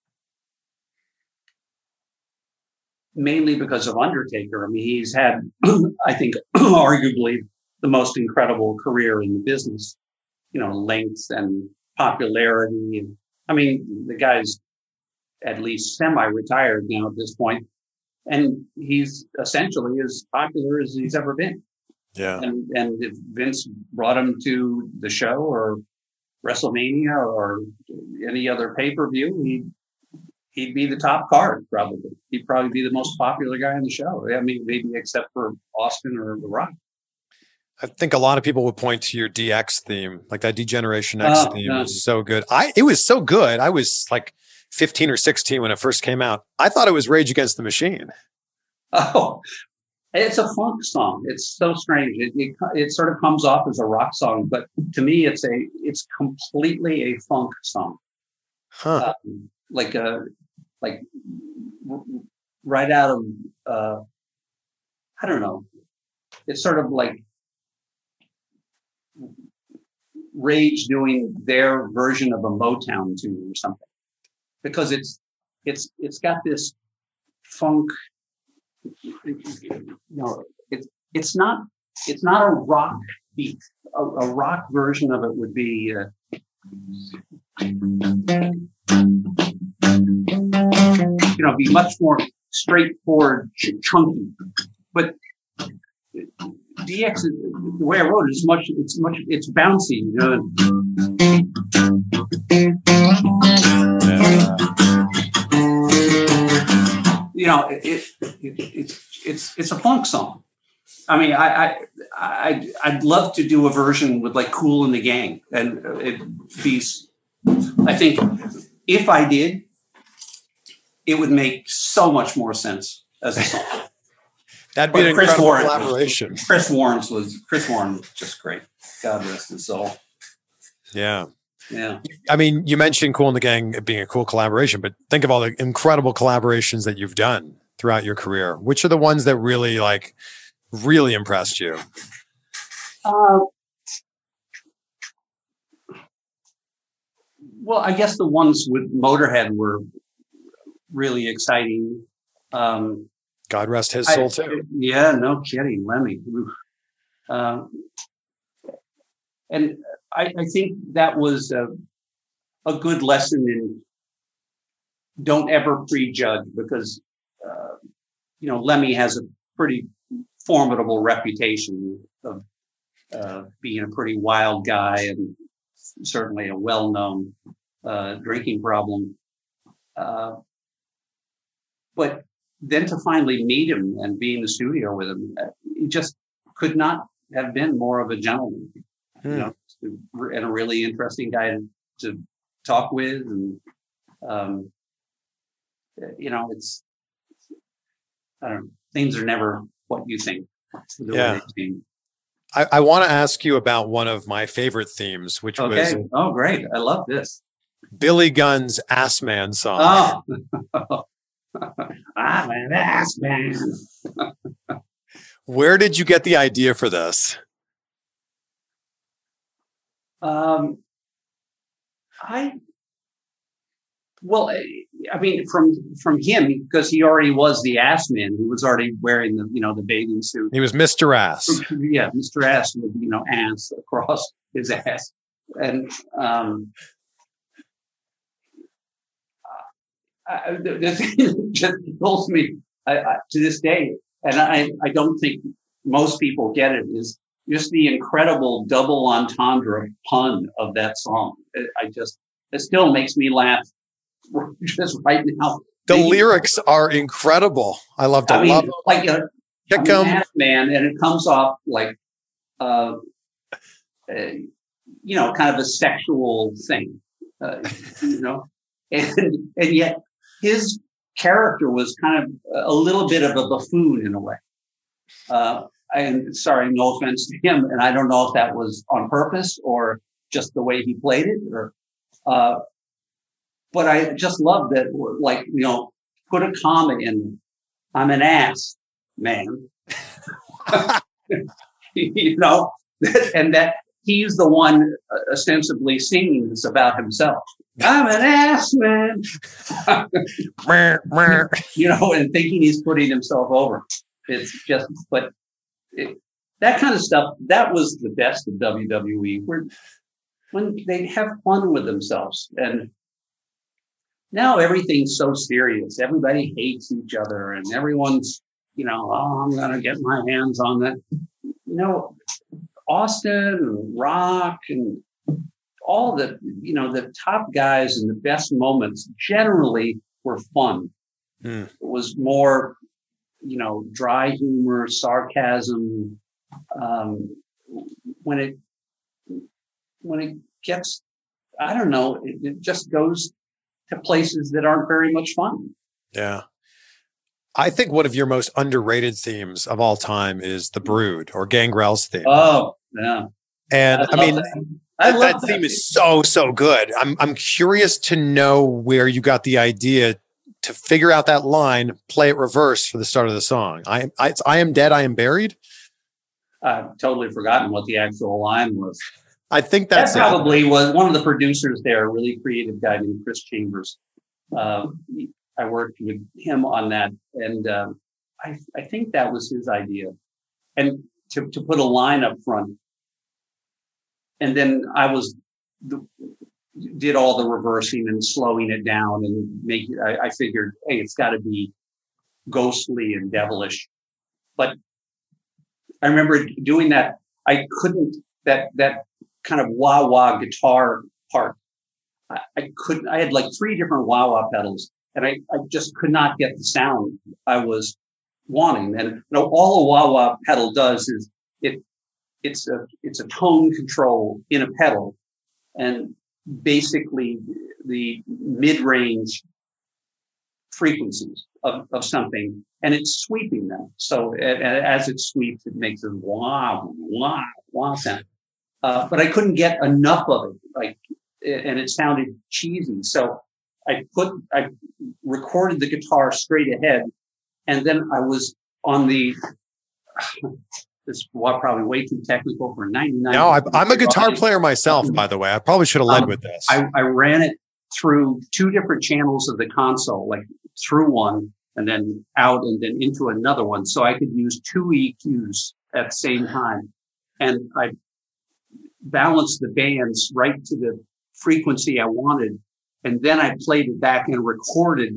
C: mainly because of Undertaker. I mean, he's had, I think, arguably the most incredible career in the business, length and popularity. And I mean, the guy's at least semi-retired now at this point, and he's essentially as popular as he's ever been.
A: Yeah.
C: And if Vince brought him to the show or WrestleMania or any other pay-per-view, he'd be the top card probably. He'd probably be the most popular guy on the show. I mean, maybe except for Austin or The Rock.
A: I think a lot of people would point to your DX theme, like that D-Generation X theme was so good. It was so good. I was like 15 or 16 when it first came out. I thought it was Rage Against the Machine.
C: Oh, it's a funk song. It's so strange. It sort of comes off as a rock song, but to me, it's completely a funk song.
A: Huh.
C: Like right out of I don't know. It's sort of like Rage doing their version of a Motown tune or something, because it's got this funk. It's not a rock beat. A rock version of it would be be much more straightforward, chunky. But DX, the way I wrote it, it's bouncy. It's a funk song. I mean, I'd love to do a version with like Kool and the Gang, and it'd be. I think if I did, it would make so much more sense as a song.
A: That'd be an incredible collaboration.
C: Chris Warren was just great. God rest his soul.
A: Yeah.
C: Yeah.
A: I mean, you mentioned Kool and the Gang being a cool collaboration, but think of all the incredible collaborations that you've done throughout your career. Which are the ones that really impressed you?
C: Well, I guess the ones with Motorhead were really exciting.
A: God rest his soul too.
C: Yeah, no kidding, Lemmy. And I think that was a good lesson in don't ever prejudge, because Lemmy has a pretty formidable reputation of being a pretty wild guy and certainly a well-known drinking problem. But then to finally meet him and be in the studio with him, he just could not have been more of a gentleman, and a really interesting guy to talk with. And, it's, I don't know, things are never what you think.
A: Yeah. I want to ask you about one of my favorite themes, which was...
C: Oh, great. I love this.
A: Billy Gunn's Ass Man song.
C: Oh, I'm an ass man.
A: Where did you get the idea for this?
C: I mean, from him, because he already was the ass man. He was already wearing the bathing suit.
A: He was Mr. Ass.
C: Yeah, Mr. Ass with ass across his ass, and the thing that just kills me to this day, and I don't think most people get it, is just the incredible double entendre pun of that song. It still makes me laugh just right now.
A: The lyrics are incredible. I love to love them.
C: Like
A: Kick 'em.
C: Man, and it comes off like kind of a sexual thing, and yet his character was kind of a little bit of a buffoon in a way. And sorry, no offense to him, and I don't know if that was on purpose or just the way he played it, or. But I just love that, put a comma in. I'm an ass man, and that he's the one ostensibly singing this about himself. I'm an ass man, and thinking he's putting himself over. It's just, that kind of stuff, that was the best of WWE, when they have fun with themselves. And now everything's so serious. Everybody hates each other, and everyone's, I'm going to get my hands on that. Austin and Rock and all the top guys and the best moments generally were fun. It was more, dry humor, sarcasm. When it gets, I don't know, it just goes to places that aren't very much fun.
A: Yeah. I think one of your most underrated themes of all time is The Brood, or Gangrel's theme.
C: Oh, yeah.
A: And that theme is so good. I'm curious to know where you got the idea to figure out that line, play it reverse for the start of the song. I am dead, I am buried.
C: I've totally forgotten what the actual line was.
A: I think that
C: probably was one of the producers there, a really creative guy named Chris Chambers. I worked with him on that, and I think that was his idea. And to put a line up front, and then I did all the reversing and slowing it down and make it. I figured, hey, it's got to be ghostly and devilish. But I remember doing that. I couldn't that kind of wah-wah guitar part. I couldn't. I had like 3 different wah-wah pedals, and I just could not get the sound I was wanting. And all a wah-wah pedal does is it's a tone control in a pedal, and basically the mid-range frequencies of something, and it's sweeping them. So as it sweeps, it makes a wah wah wah sound. But I couldn't get enough of it, and it sounded cheesy. So I recorded the guitar straight ahead, and then I was on the. This is probably way too technical for 99.
A: No, I'm a guitar player myself, by the way. I probably should have led with this.
C: I ran it through 2 different channels of the console, like through one and then out and then into another one, so I could use 2 EQs at the same time. And I balanced the bands right to the frequency I wanted. And then I played it back and recorded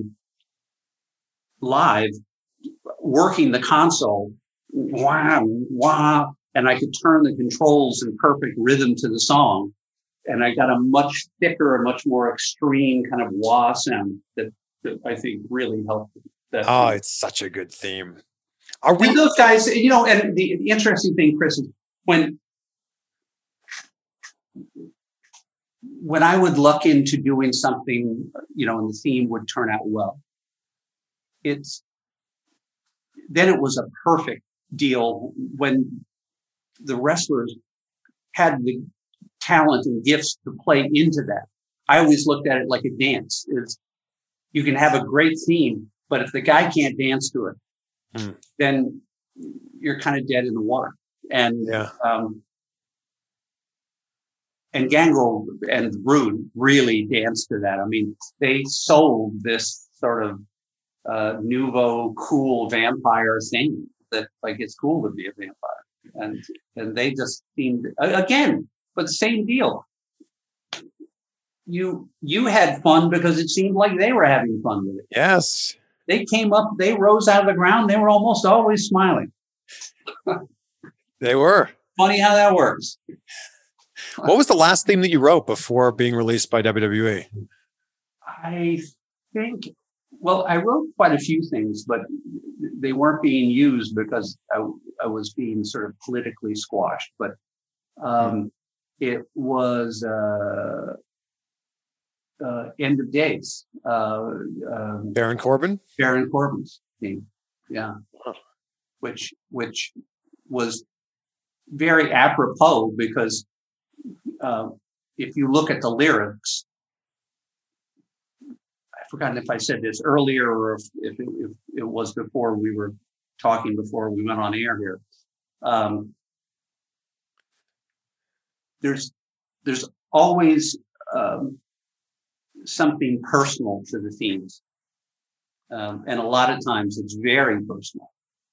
C: live, working the console. Wah, wah. And I could turn the controls in perfect rhythm to the song. And I got a much thicker, much more extreme kind of wah sound that I think really helped.
A: It's such a good theme.
C: And those guys, and the interesting thing, Chris, is when I would luck into doing something, and the theme would turn out well, then it was a perfect deal when the wrestlers had the talent and gifts to play into that. I always looked at it like a dance. You can have a great theme, But if the guy can't dance to it, then you're kind of dead in the water. And and Gangrel and Rude really danced to that. I mean, they sold this sort of nouveau cool vampire thing that like it's cool to be a vampire, and they just seemed again, but same deal. You had fun because it seemed like they were having fun with it.
A: Yes,
C: they came up, they rose out of the ground. They were almost always smiling.
A: They were.
C: Funny how that works.
A: What was the last theme that you wrote before being released by WWE?
C: I think, well, I wrote quite a few things, but they weren't being used because I was being sort of politically squashed. But it was End of Days.
A: Baron Corbin?
C: Baron Corbin's theme, yeah. Huh. Which was very apropos because if you look at the lyrics, I've forgotten if I said this earlier or if it was before we were talking before we went on air here. There's always something personal to the themes, and a lot of times it's very personal.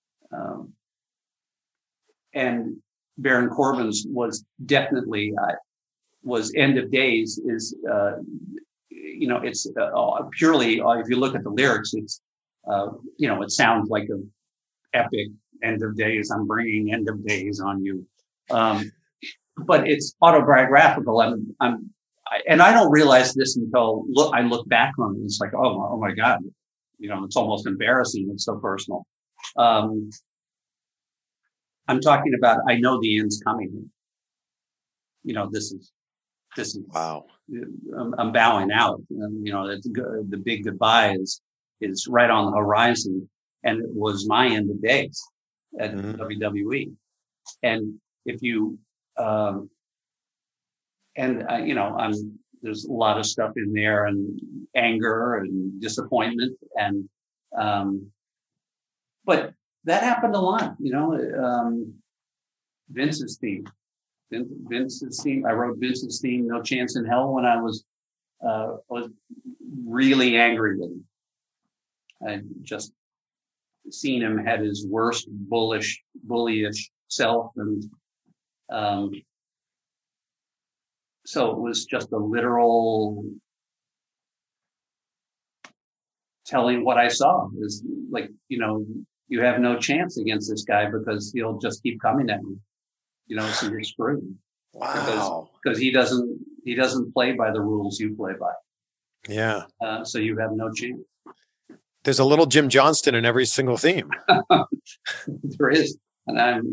C: And Baron Corbin's was definitely was End of Days is it's purely if you look at the lyrics, it's it sounds like an epic End of Days. I'm bringing End of Days on you, but it's autobiographical. And I don't realize this until I look back on it. It's like, oh my God, it's almost embarrassing. It's so personal. I'm talking about, I know the end's coming. This is
A: wow.
C: I'm bowing out. The big goodbye is right on the horizon, and it was my End of Days at WWE. And if you there's a lot of stuff in there, and anger and disappointment, and but that happened a lot, Vince's theme. Vince's theme. I wrote Vince's theme, No Chance in Hell, when I was really angry with him. I just seen him at his worst bullyish self, and so it was just a literal telling what I saw. It was like, you have no chance against this guy because he'll just keep coming at you. So you're screwed.
A: Wow.
C: Because he doesn't play by the rules you play by.
A: Yeah.
C: So you have no chance.
A: There's a little Jim Johnston in every single theme.
C: There is, and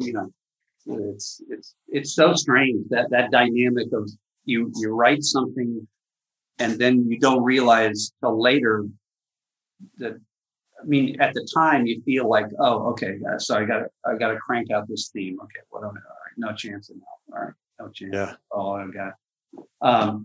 C: it's so strange that dynamic of you write something and then you don't realize till later that. I mean, at the time you feel like, oh, okay, so I got to crank out this theme. Okay, all right, no chance in hell. All right, no chance.
A: Yeah.
C: Oh, I got.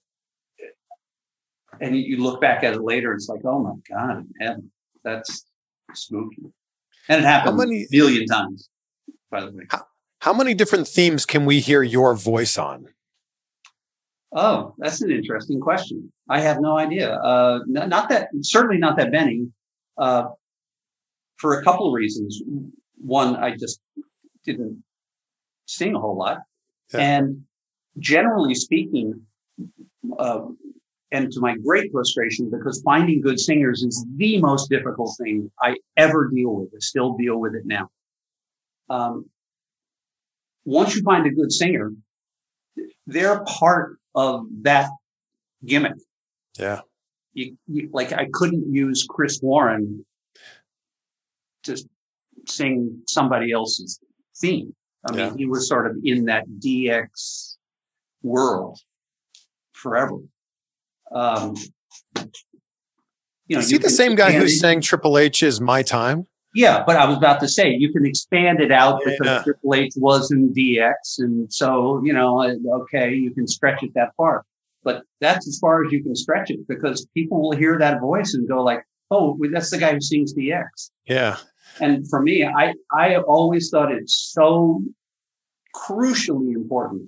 C: And you look back at it later, it's like, oh my God, heaven, that's spooky. And it happened a million times, by the way.
A: How many different themes can we hear your voice on?
C: Oh, that's an interesting question. I have no idea. Certainly not that many. For a couple of reasons. One, I just didn't sing a whole lot. Yeah. And generally speaking, and to my great frustration, because finding good singers is the most difficult thing I ever deal with. I still deal with it now. Once you find a good singer, they're part of that gimmick.
A: Yeah.
C: Like I couldn't use Chris Warren to sing somebody else's theme. I mean, he was sort of in that DX world forever.
A: Is he the same guy who sang Triple H's My Time?
C: Yeah, but I was about to say, you can expand it out because Triple H was in DX. And so, okay, you can stretch it that far. But that's as far as you can stretch it, because people will hear that voice and go like, oh, that's the guy who sings DX.
A: Yeah.
C: And for me, I always thought it's so crucially important.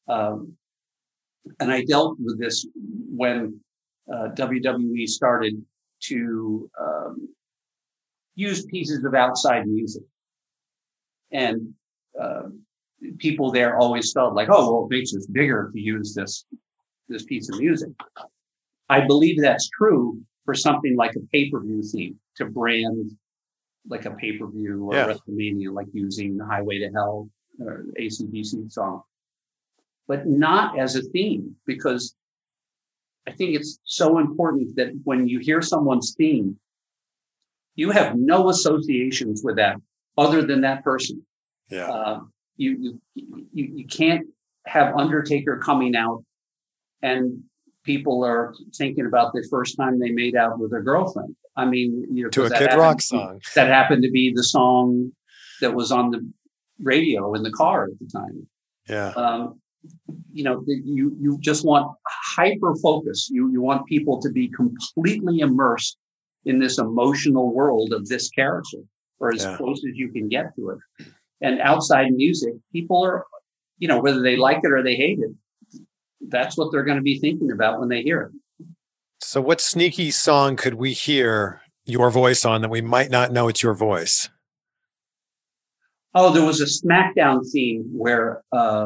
C: And I dealt with this when WWE started to use pieces of outside music. And people there always felt like, oh, well, it makes us bigger to use this piece of music. I believe that's true for something like a pay-per-view theme, to brand like a pay-per-view or WrestleMania, like using Highway to Hell or AC/DC song, but not as a theme, because I think it's so important that when you hear someone's theme, you have no associations with that other than that person.
A: Yeah.
C: You can't have Undertaker coming out and people are thinking about the first time they made out with their girlfriend. I mean,
A: to a Kid Rock song.
C: That happened to be the song that was on the radio in the car at the time.
A: Yeah.
C: You just want hyper focus. You want people to be completely immersed in this emotional world of this character, or as close as you can get to it. And outside music, people are, whether they like it or they hate it, that's what they're going to be thinking about when they hear it.
A: So what sneaky song could we hear your voice on that we might not know it's your voice?
C: Oh, there was a SmackDown theme where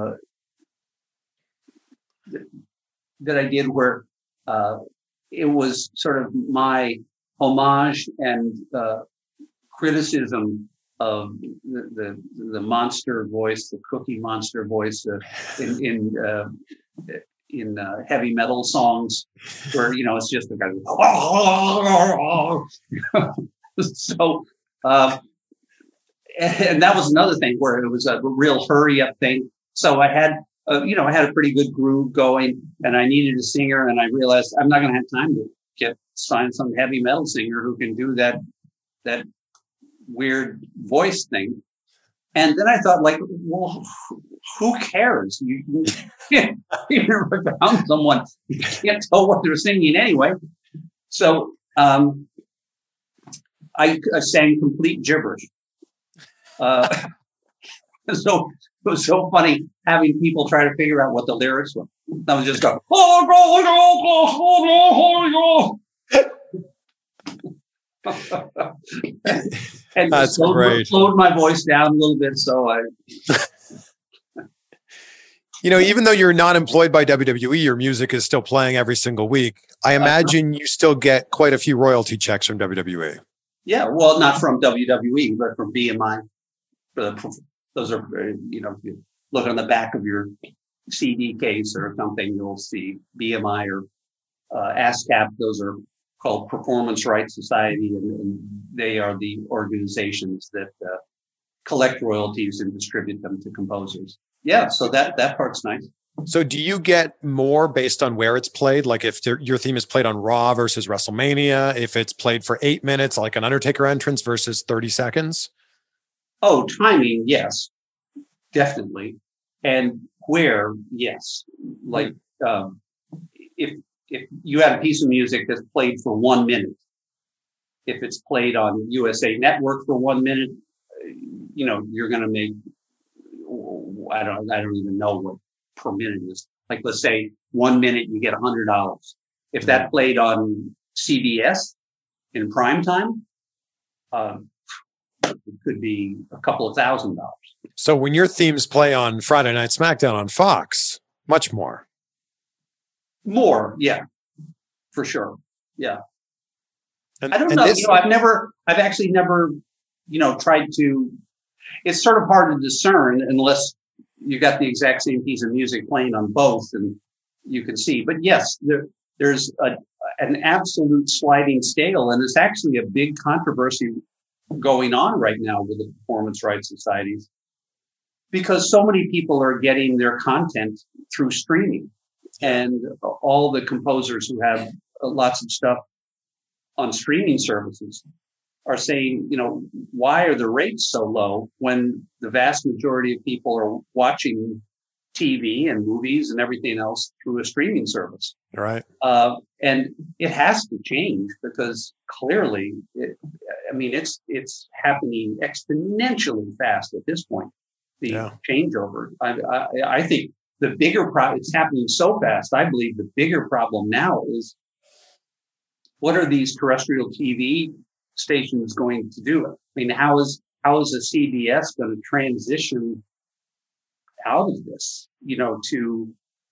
C: that I did where it was sort of my homage and criticism of the monster voice, the Cookie Monster voice in heavy metal songs, where it's just the guy. So, and that was another thing where it was a real hurry up thing. So I had a pretty good groove going, and I needed a singer, and I realized I'm not going to have time to find some heavy metal singer who can do that weird voice thing. And then I thought, like, well, who cares? You never found someone. You can't tell what they're singing anyway. So I sang complete gibberish. So it was so funny having people try to figure out what the lyrics were. I was just going, and
A: that's great.
C: Slowed my voice down a little bit, so I.
A: Even though you're not employed by WWE, your music is still playing every single week. I imagine you still get quite a few royalty checks from WWE.
C: Yeah, well, not from WWE, but from BMI. Those are, if you look on the back of your CD case or something, you'll see BMI or ASCAP. Those are called Performance Rights Society, and they are the organizations that collect royalties and distribute them to composers. Yeah, so that part's nice.
A: So do you get more based on where it's played? Like if your theme is played on Raw versus WrestleMania, if it's played for 8 minutes, like an Undertaker entrance versus 30 seconds?
C: Oh, timing, yes, definitely. And where, yes. Like if you had a piece of music that's played for 1 minute, if it's played on USA Network for 1 minute, you're going to make, I don't even know what per minute is. Like, let's say 1 minute, you get $100. If that played on CBS in prime time, it could be a couple of $1,000.
A: So when your themes play on Friday Night SmackDown on Fox, much more.
C: More, yeah, for sure. Yeah.
A: And,
C: I don't know. I've actually never, tried to, it's sort of hard to discern unless you got the exact same piece of music playing on both and you can see. But yes, there's an absolute sliding scale. And it's actually a big controversy going on right now with the performance rights societies, because so many people are getting their content through streaming, and all the composers who have lots of stuff on streaming services are saying, why are the rates so low when the vast majority of people are watching TV and movies and everything else through a streaming service.
A: Right.
C: And it has to change because clearly, it's happening exponentially fast at this point. The changeover. I think the bigger problem, it's happening so fast. I believe the bigger problem now is what are these terrestrial TV stations going to do? I mean, how is a CBS going to transition out of this, to,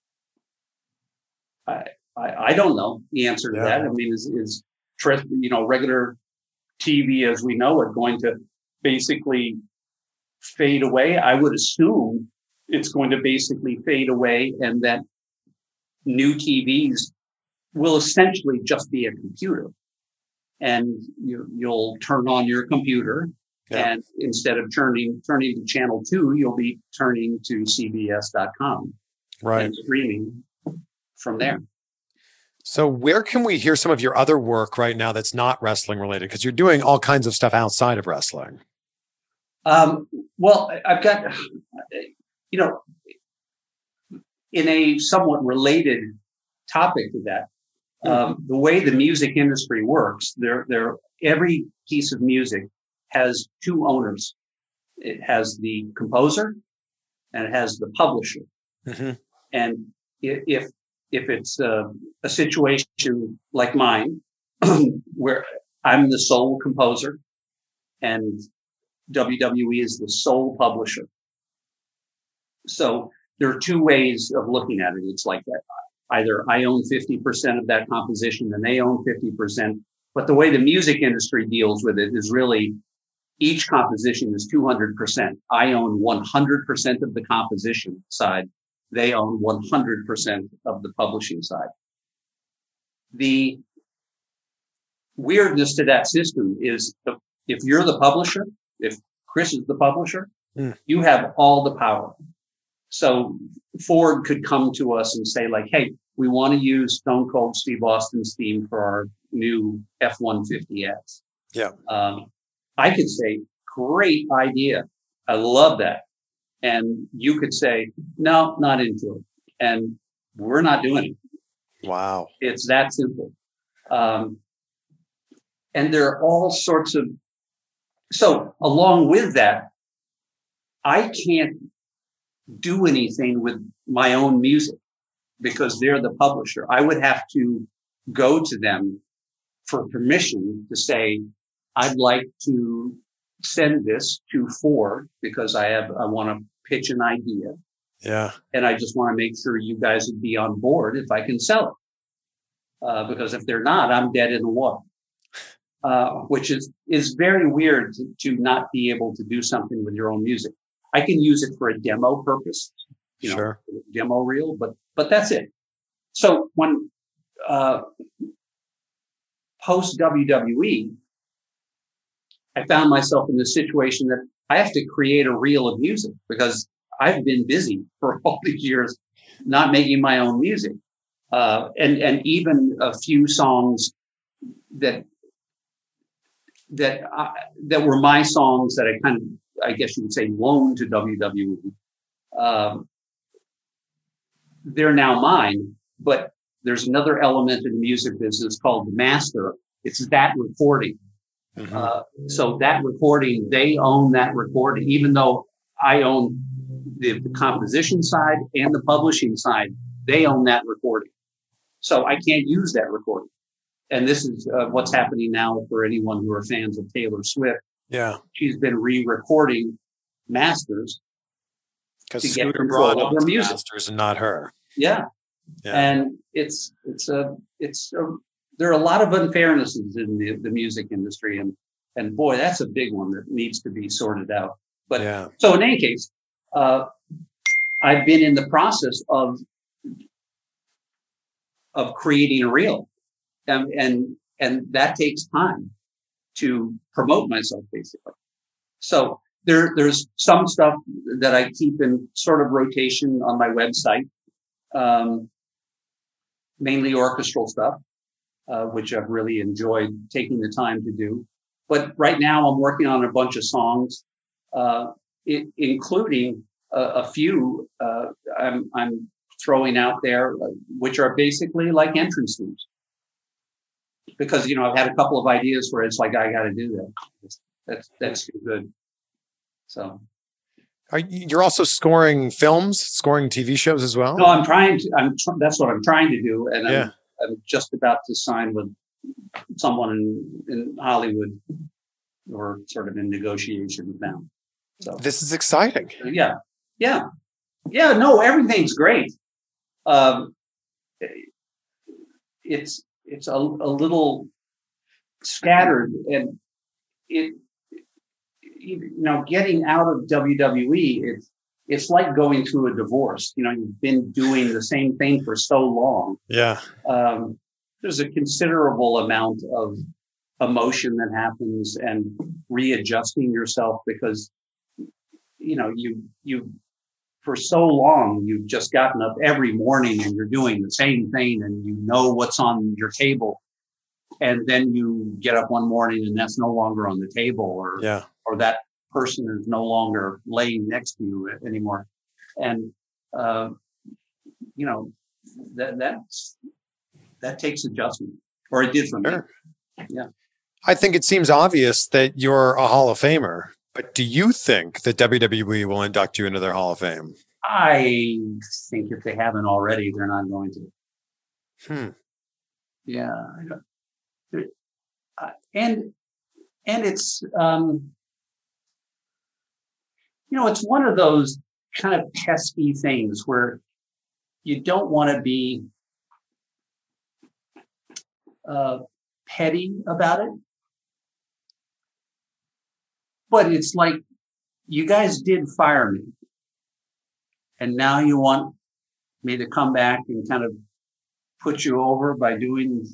C: I don't know the answer to that. I mean, is regular TV as we know it going to basically fade away? I would assume it's going to basically fade away and that new TVs will essentially just be a computer. And you'll turn on your computer and instead of turning to channel 2, you'll be turning to CBS.com.
A: Right.
C: And streaming from there.
A: So where can we hear some of your other work right now that's not wrestling related? Because you're doing all kinds of stuff outside of wrestling.
C: Well, I've got, in a somewhat related topic to that, the way the music industry works, every piece of music has two owners. It has the composer and it has the publisher. Mm-hmm. And if it's a situation like mine, where I'm the sole composer and WWE is the sole publisher. So there are two ways of looking at it. It's like that. Either I own 50% of that composition and they own 50%. But the way the music industry deals with it is really each composition is 200%. I own 100% of the composition side. They own 100% of the publishing side. The weirdness to that system is if you're the publisher, if Chris is the publisher, you have all the power. So Ford could come to us and say like, hey, we want to use Stone Cold Steve Austin's theme for our new F-150X.
A: Yeah.
C: I could say, great idea. I love that. And you could say, no, not into it. And we're not doing it.
A: Wow.
C: It's that simple. And there are all sorts of, so along with that, I can't do anything with my own music because they're the publisher. I would have to go to them for permission to say, I'd like to send this to Ford because I want to pitch an idea.
A: Yeah. And
C: I just want to make sure you guys would be on board if I can sell it. Because if they're not, I'm dead in the water. Which is very weird to not be able to do something with your own music. I can use it for a demo purpose,
A: sure.
C: Demo reel, but that's it. So when post WWE, I found myself in this situation that I have to create a reel of music because I've been busy for all these years not making my own music. And even a few songs that were my songs that I guess you would say loaned to WWE. They're now mine, but there's another element in the music business called the master. It's that recording. Mm-hmm. So that recording, they own that recording, even though I own the composition side and the publishing side, they own that recording. So I can't use that recording. And this is what's happening now for anyone who are fans of Taylor Swift.
A: Yeah.
C: She's been re-recording masters
A: because
C: to get
A: Scooter
C: control
A: brought
C: of her music.
A: Masters and not her.
C: Yeah. And there are a lot of unfairnesses in the music industry, and boy, that's a big one that needs to be sorted out. But so in any case, I've been in the process of creating a reel, and that takes time to promote myself, basically. So there's some stuff that I keep in sort of rotation on my website, mainly orchestral stuff, which I've really enjoyed taking the time to do. But right now I'm working on a bunch of songs, including a few I'm throwing out there, which are basically like entrance themes. Because, I've had a couple of ideas where it's like, I got to do that. That's too good. So.
A: You're also scoring films, scoring TV shows as well?
C: No, that's what I'm trying to do. And I'm just about to sign with someone in Hollywood, or sort of in negotiation with them. So
A: this is exciting.
C: Yeah. No, everything's great. It's a little scattered, and getting out of WWE, it's like going through a divorce. You've been doing the same thing for so long.
A: Yeah.
C: There's a considerable amount of emotion that happens, and readjusting yourself, because you for so long you've just gotten up every morning and you're doing the same thing, and what's on your table, and then you get up one morning and that's no longer on the table, or that person is no longer laying next to you anymore, and that takes adjustment, or it did for me.
A: Sure.
C: Yeah.
A: I think it seems obvious that you're a Hall of Famer, but do you think that WWE will induct you into their Hall of Fame?
C: I think if they haven't already, they're not going to. Yeah. And it's, it's one of those kind of pesky things where you don't want to be petty about it. But it's like, you guys did fire me, and now you want me to come back and kind of put you over by doing,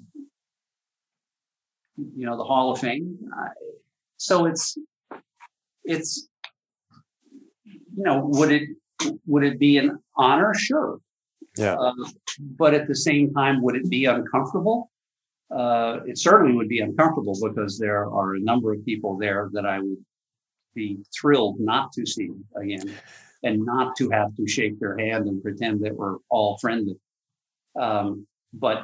C: the Hall of Fame. So it's, would it be an honor? Sure.
A: Yeah.
C: But at the same time, would it be uncomfortable? It certainly would be uncomfortable, because there are a number of people there that I would be thrilled not to see again, and not to have to shake their hand and pretend that we're all friendly. But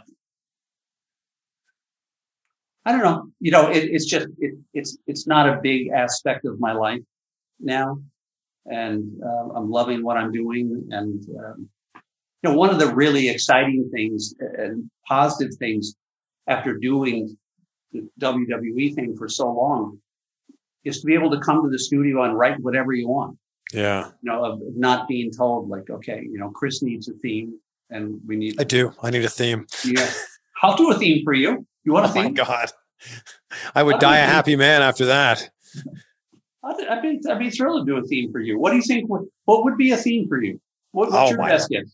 C: I don't know, it's not a big aspect of my life now. And I'm loving what I'm doing. And, one of the really exciting things and positive things after doing the WWE thing for so long is to be able to come to the studio and write whatever you want.
A: Yeah.
C: Of not being told, like, okay, Chris needs a theme, and we need.
A: I need a theme.
C: Yeah. I'll do a theme for you. You want a theme?
A: Oh my God. I would die a happy man after that.
C: I'd be thrilled to do a theme for you. What do you think? What would be a theme for you? What's your best guess?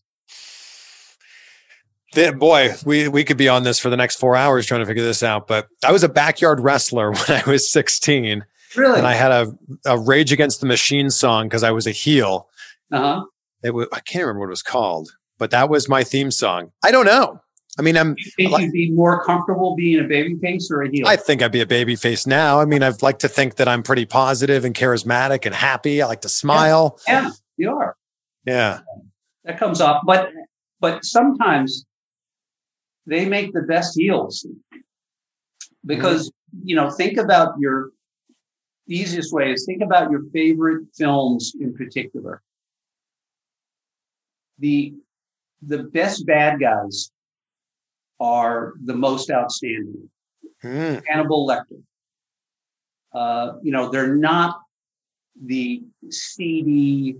A: Boy, we could be on this for the next 4 hours trying to figure this out. But I was a backyard wrestler when I was 16.
C: Really?
A: And I had a Rage Against the Machine song because I was a heel.
C: Uh-huh.
A: I can't remember what it was called, but that was my theme song. I don't know. I mean,
C: you'd be more comfortable being a babyface or a heel?
A: I think I'd be a babyface now. I mean, I'd like to think that I'm pretty positive and charismatic and happy. I like to smile.
C: Yeah, you are.
A: Yeah.
C: That comes off. But sometimes they make the best heels, because, think about the easiest way is think about your favorite films in particular. The best bad guys are the most outstanding. Hannibal Lecter. They're not the seedy,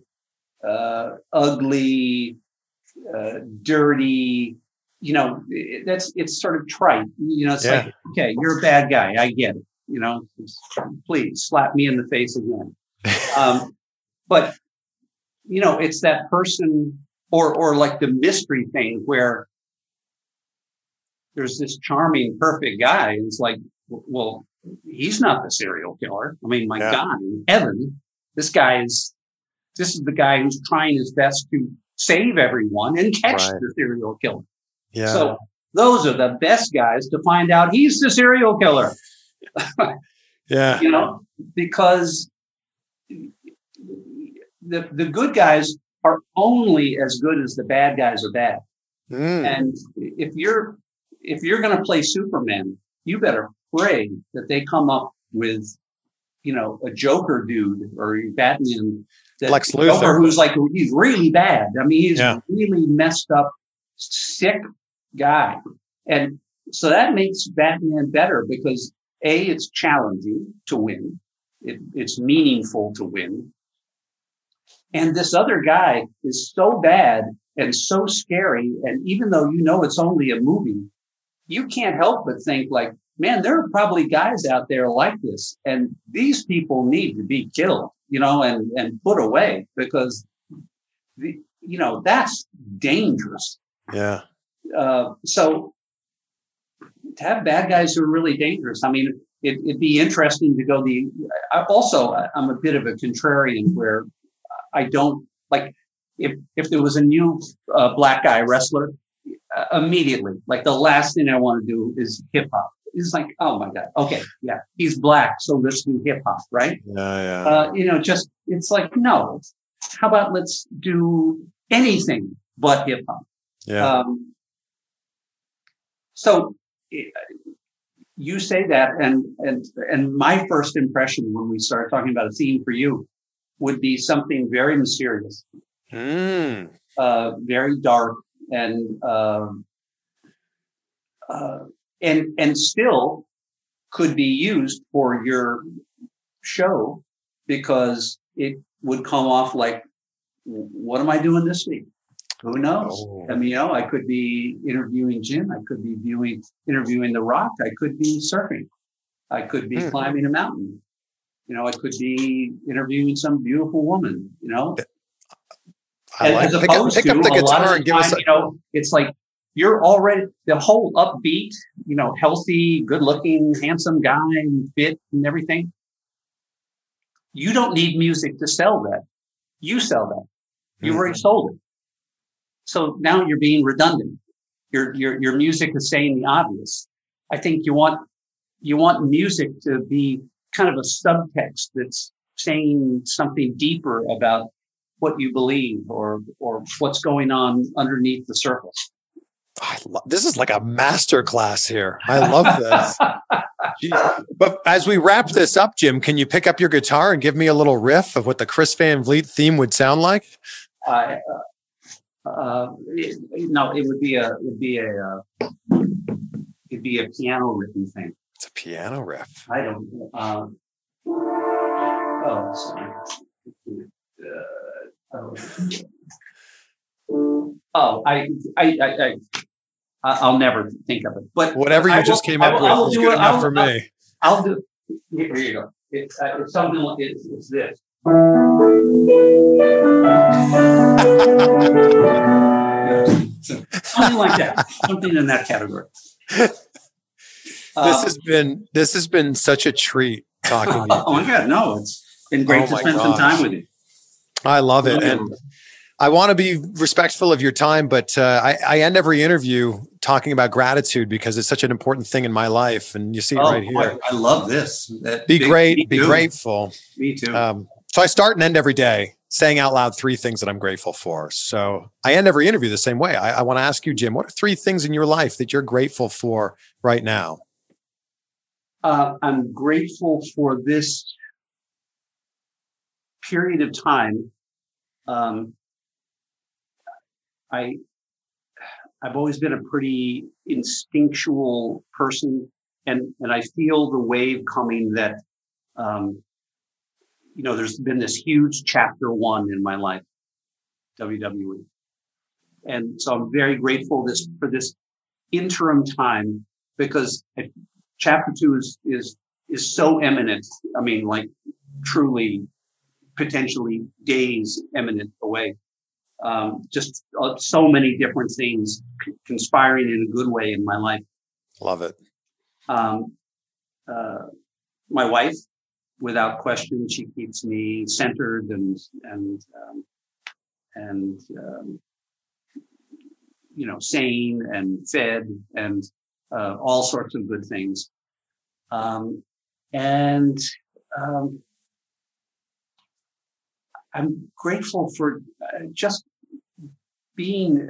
C: ugly, dirty. It's sort of trite. It's like, okay, you're a bad guy. I get it. Please slap me in the face again. But it's that person, or like the mystery thing where there's this charming, perfect guy. And it's like, well, he's not the serial killer. I mean, my God in heaven, this is the guy who's trying his best to save everyone and catch the serial killer.
A: Yeah.
C: So those are the best guys to find out he's the serial killer.
A: Yeah.
C: Because the good guys are only as good as the bad guys are bad. And if you're going to play Superman, you better pray that they come up with, a Joker dude or Batman,
A: Lex Luthor,
C: Joker who's like, he's really bad. I mean, he's really messed up, sick guy. And so that makes Batman better because A, it's challenging to win. It's meaningful to win. And this other guy is so bad and so scary. And even though it's only a movie, you can't help but think like, man, there are probably guys out there like this. And these people need to be killed, and put away because, that's dangerous.
A: Yeah.
C: So to have bad guys who are really dangerous, I mean, it'd be interesting to go I'm a bit of a contrarian where I don't like if there was a new black guy wrestler immediately, like the last thing I want to do is hip hop. It's like, oh my God. Okay. Yeah. He's black. So let's do hip hop. Right.
A: Yeah.
C: It's like, no, how about let's do anything but hip hop?
A: Yeah.
C: So you say that, and my first impression when we started talking about a theme for you would be something very mysterious, very dark, and still could be used for your show because it would come off like, what am I doing this week? Who knows?
A: Oh.
C: I mean, I could be interviewing Jim. I could be interviewing The Rock. I could be surfing. I could be climbing a mountain. I could be interviewing some beautiful woman,
A: I like pick up the guitar and give us
C: it's like you're already the whole upbeat, healthy, good looking, handsome guy and fit and everything. You don't need music to sell that. You sell that. You've already sold it. So now you're being redundant. Your music is saying the obvious. I think you want music to be kind of a subtext that's saying something deeper about what you believe or what's going on underneath the surface.
A: This is like a master class here. I love this. But as we wrap this up, Jim, can you pick up your guitar and give me a little riff of what the Chris Van Vliet theme would sound like?
C: It would be a piano written thing.
A: It's a piano riff.
C: I don't. Sorry. I'll never think of it. But
A: whatever you just came up with is good enough for me.
C: I'll do. Here you go. It's something like it's this. Something like that. Something in that category.
A: This has been such a treat talking to you.
C: Oh my God, no, it's been great to spend some time with you.
A: I love it. And I want to be respectful of your time, but I end every interview talking about gratitude because it's such an important thing in my life. And you see it right here.
C: I love this.
A: Be grateful.
C: Me too.
A: So I start and end every day saying out loud 3 things that I'm grateful for. So I end every interview the same way. I want to ask you, Jim, what are 3 things in your life that you're grateful for right now?
C: I'm grateful for this period of time. I've always been a pretty instinctual person, and I feel the wave coming that, there's been this huge chapter 1 in my life, WWE. And so I'm very grateful for this interim time because chapter 2 is so imminent. I mean, like truly, potentially days imminent away. Just so many different things conspiring in a good way in my life.
A: Love it.
C: My wife, without question, she keeps me centered and sane and fed and all sorts of good things. I'm grateful for just being,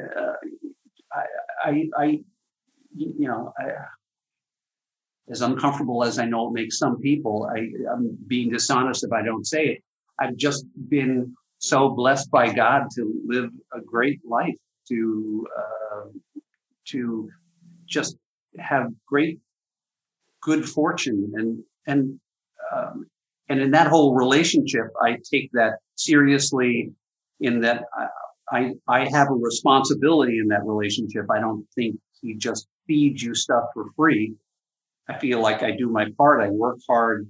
C: as uncomfortable as I know it makes some people, I'm being dishonest if I don't say it. I've just been so blessed by God to live a great life, to just have great good fortune, and in that whole relationship, I take that seriously. In that I have a responsibility in that relationship. I don't think he just feeds you stuff for free. I feel like I do my part. I work hard.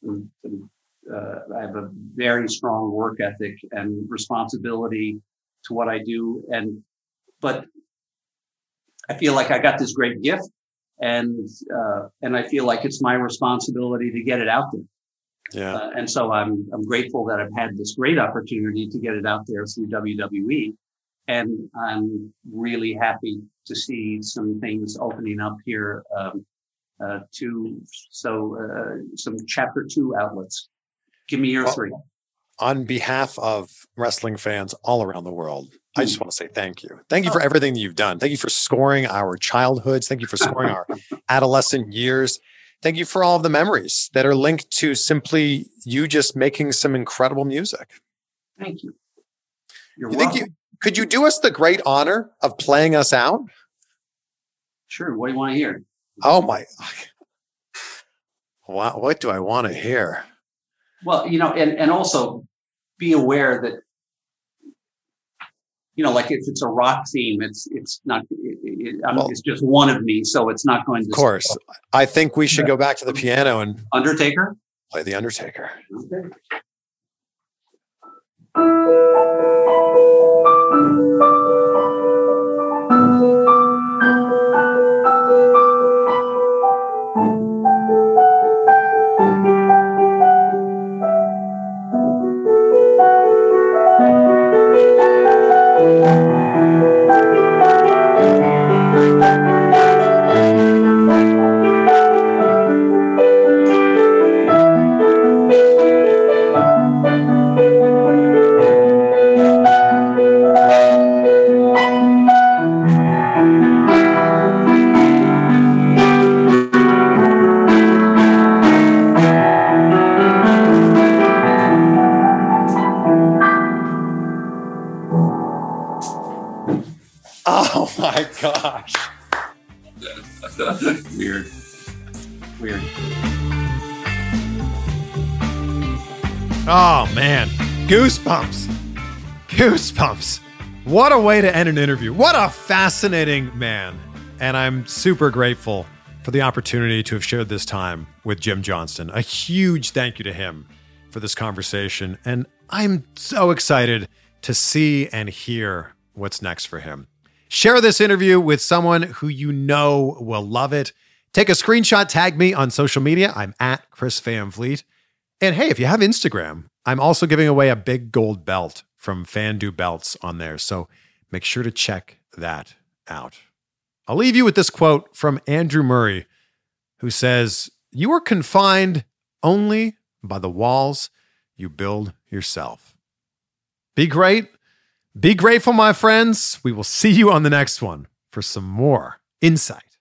C: I have a very strong work ethic and responsibility to what I do. But I feel like I got this great gift, and I feel like it's my responsibility to get it out there.
A: Yeah.
C: And so I'm grateful that I've had this great opportunity to get it out there through WWE. And I'm really happy to see some things opening up here, some chapter 2 outlets. Give me your 3.
A: On behalf of wrestling fans all around the world, I just want to say thank you. Thank you for everything that you've done. Thank you for scoring our childhoods. Thank you for scoring our adolescent years. Thank you for all of the memories that are linked to simply you just making some incredible music.
C: Thank you. You're welcome.
A: Could you do us the great honor of playing us out?
C: Sure. What do you want to hear?
A: Oh my. Wow. What do I want to hear?
C: Well, and also be aware that, like if it's a rock theme, it's not, it's just one of me. So it's not going to.
A: Of course. I think we should go back to the piano and
C: Undertaker.
A: Play the Undertaker.
C: Okay.
A: Oh my gosh.
C: Weird.
A: Oh man. Goosebumps. What a way to end an interview. What a fascinating man. And I'm super grateful for the opportunity to have shared this time with Jim Johnston. A huge thank you to him for this conversation. And I'm so excited to see and hear what's next for him. Share this interview with someone who you know will love it. Take a screenshot, tag me on social media. I'm at Chris Van Vliet. And hey, if you have Instagram, I'm also giving away a big gold belt from Fandu Belts on there. So make sure to check that out. I'll leave you with this quote from Andrew Murray, who says, "You are confined only by the walls you build yourself." Be great. Be grateful, my friends. We will see you on the next one for some more insight